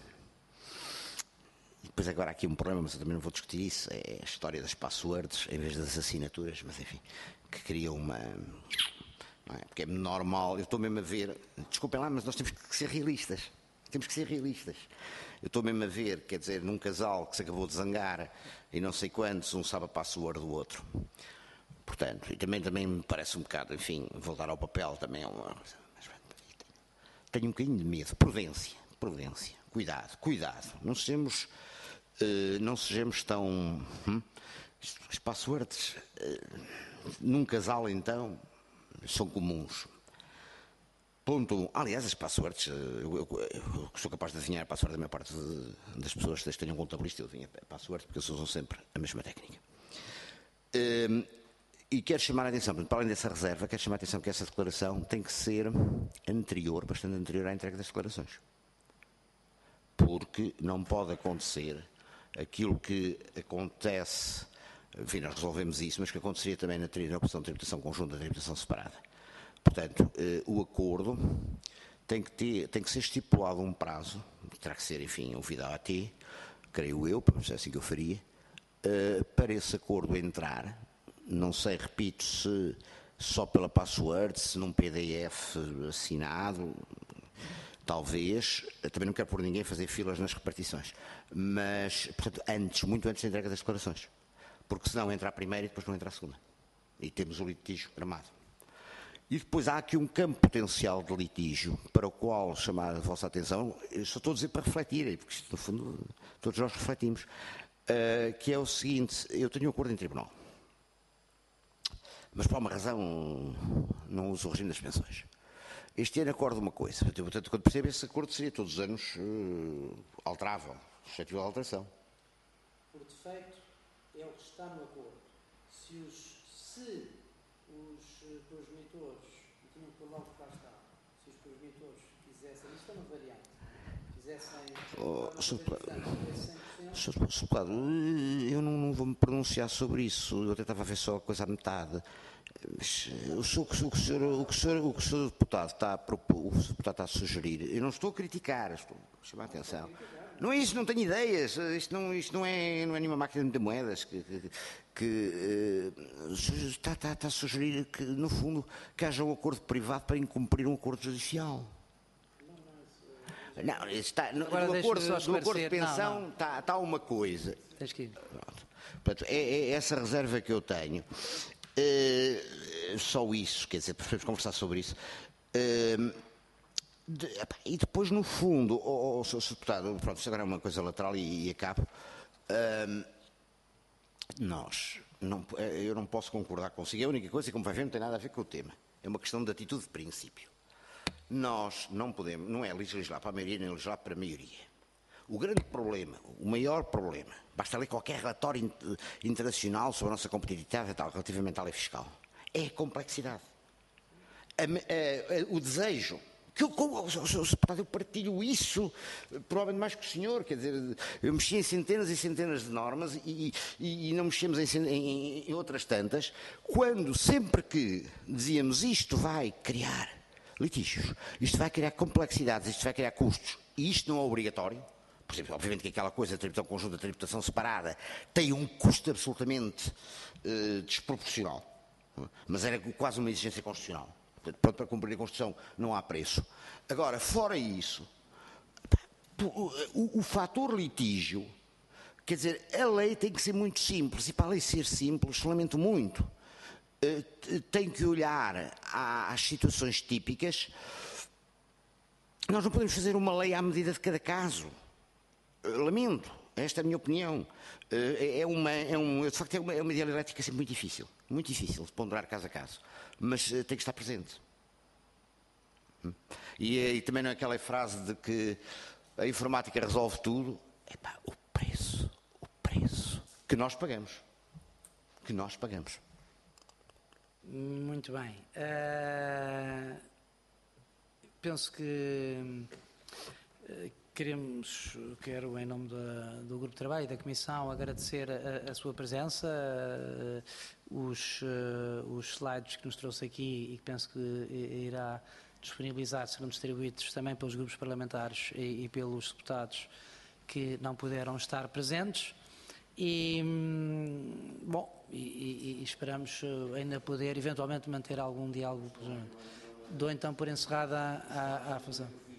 depois agora há aqui um problema, mas eu também não vou discutir isso, é a história das passwords em vez das assinaturas, mas enfim, que cria uma... Não é? Porque é normal, eu estou mesmo a ver, desculpem lá, mas nós temos que ser realistas. Temos que ser realistas. Eu estou mesmo a ver, quer dizer, num casal que se acabou de zangar e não sei quantos, um sabe a password do outro. Portanto, e também, também me parece um bocado, enfim, voltar ao papel também é uma... Tenho um bocadinho de medo. Prudência, prudência. Cuidado, cuidado. Não sejamos, uh, não sejamos tão... Hum? As passwords, uh, num casal, então, são comuns. Ponto um. Aliás, as passwords, eu, eu, eu sou capaz de adivinhar a password da maior parte de, das pessoas que tenham um contabilista, eu adivinho a password porque eles usam sempre a mesma técnica. Um, e quero chamar a atenção, para além dessa reserva, quero chamar a atenção que essa declaração tem que ser anterior, bastante anterior à entrega das declarações. Porque não pode acontecer aquilo que acontece, enfim, nós resolvemos isso, mas que aconteceria também na, na opção de tributação conjunta, da tributação separada. Portanto, eh, o acordo tem que, ter, tem que ser estipulado um prazo, terá que ser, enfim, ouvido à AT, creio eu, pelo menos é assim que eu faria, eh, para esse acordo entrar, não sei, repito, se só pela password, se num P D F assinado, talvez, também não quero pôr ninguém a fazer filas nas repartições, mas, portanto, antes, muito antes da entrega das declarações, porque senão entra a primeira e depois não entra a segunda, e temos o litígio tramado. E depois há aqui um campo potencial de litígio para o qual chamar a vossa atenção, eu só estou a dizer para refletirem, porque isto, no fundo, todos nós refletimos, uh, que é o seguinte: eu tenho um acordo em tribunal, mas por uma razão não uso o regime das pensões. Este ano acordo uma coisa, portanto, quando percebo, esse acordo seria todos os anos uh, alterável, suscetível de alteração. Por defeito, é o que está no acordo. Se os... Se os progenitores, e tinham que logo cá está, se os progenitores quisessem, isto é uma variante, quisessem... Oh, Senhor Deputado, eu não, não vou me pronunciar sobre isso, eu tentava ver só a coisa à metade. Mas, o, o, que o, senhor, o, que o, senhor, o que o senhor deputado está a propor, o deputado está a sugerir, eu não estou a criticar, estou a chamar a atenção. Não é isso, não tenho ideias, isto não, isto não, é, não é nenhuma máquina de moedas que, que, que uh, está, está, está a sugerir que, no fundo, que haja um acordo privado para incumprir um acordo judicial. Não, está, no, no, acordo, no acordo de pensão não, não. Está, está uma coisa. Tens que ir. Portanto, é, é essa reserva que eu tenho. Uh, só isso, quer dizer, preferimos conversar sobre isso. Uh, De, e depois, no fundo, oh, oh, Senhor Deputado, pronto, isso agora é uma coisa lateral e, e acabo. Um, nós, não, eu não posso concordar consigo. A única coisa, como vai ver, não tem nada a ver com o tema. É uma questão de atitude de princípio. Nós não podemos, não é legislar para a maioria, nem legislar para a maioria. O grande problema, o maior problema, basta ler qualquer relatório internacional sobre a nossa competitividade e tal, relativamente à lei fiscal, é a complexidade. A, a, a, o desejo. Que eu, como, eu partilho isso, provavelmente mais que o senhor, quer dizer, eu mexi em centenas e centenas de normas e, e, e não mexemos em, em, em outras tantas, quando sempre que dizíamos isto vai criar litígios, isto vai criar complexidades, isto vai criar custos, e isto não é obrigatório, por exemplo, obviamente que aquela coisa da tributação conjunta, da tributação separada, tem um custo absolutamente uh, desproporcional. Mas era quase uma exigência constitucional. Portanto, para cumprir a Constituição não há preço. Agora, fora isso, o, o, o fator litígio, quer dizer, a lei tem que ser muito simples, e para a lei ser simples, lamento muito, tem que olhar às situações típicas. Nós não podemos fazer uma lei à medida de cada caso. Lamento, esta é a minha opinião. É uma, é um, de facto, é uma, é uma dialética sempre muito difícil, muito difícil de ponderar caso a caso, mas tem que estar presente. E, e também não é aquela frase de que a informática resolve tudo. Epá, o preço, o preço que nós pagamos, que nós pagamos. Muito bem. Uh, penso que uh, queremos, quero em nome da, do Grupo de Trabalho e da Comissão agradecer a, a sua presença, uh, os, uh, os slides que nos trouxe aqui e que penso que irá disponibilizar, serão distribuídos também pelos grupos parlamentares e, e pelos deputados que não puderam estar presentes. E, bom, e, e, e esperamos ainda poder eventualmente manter algum diálogo. Dou então por encerrada a, a, a função.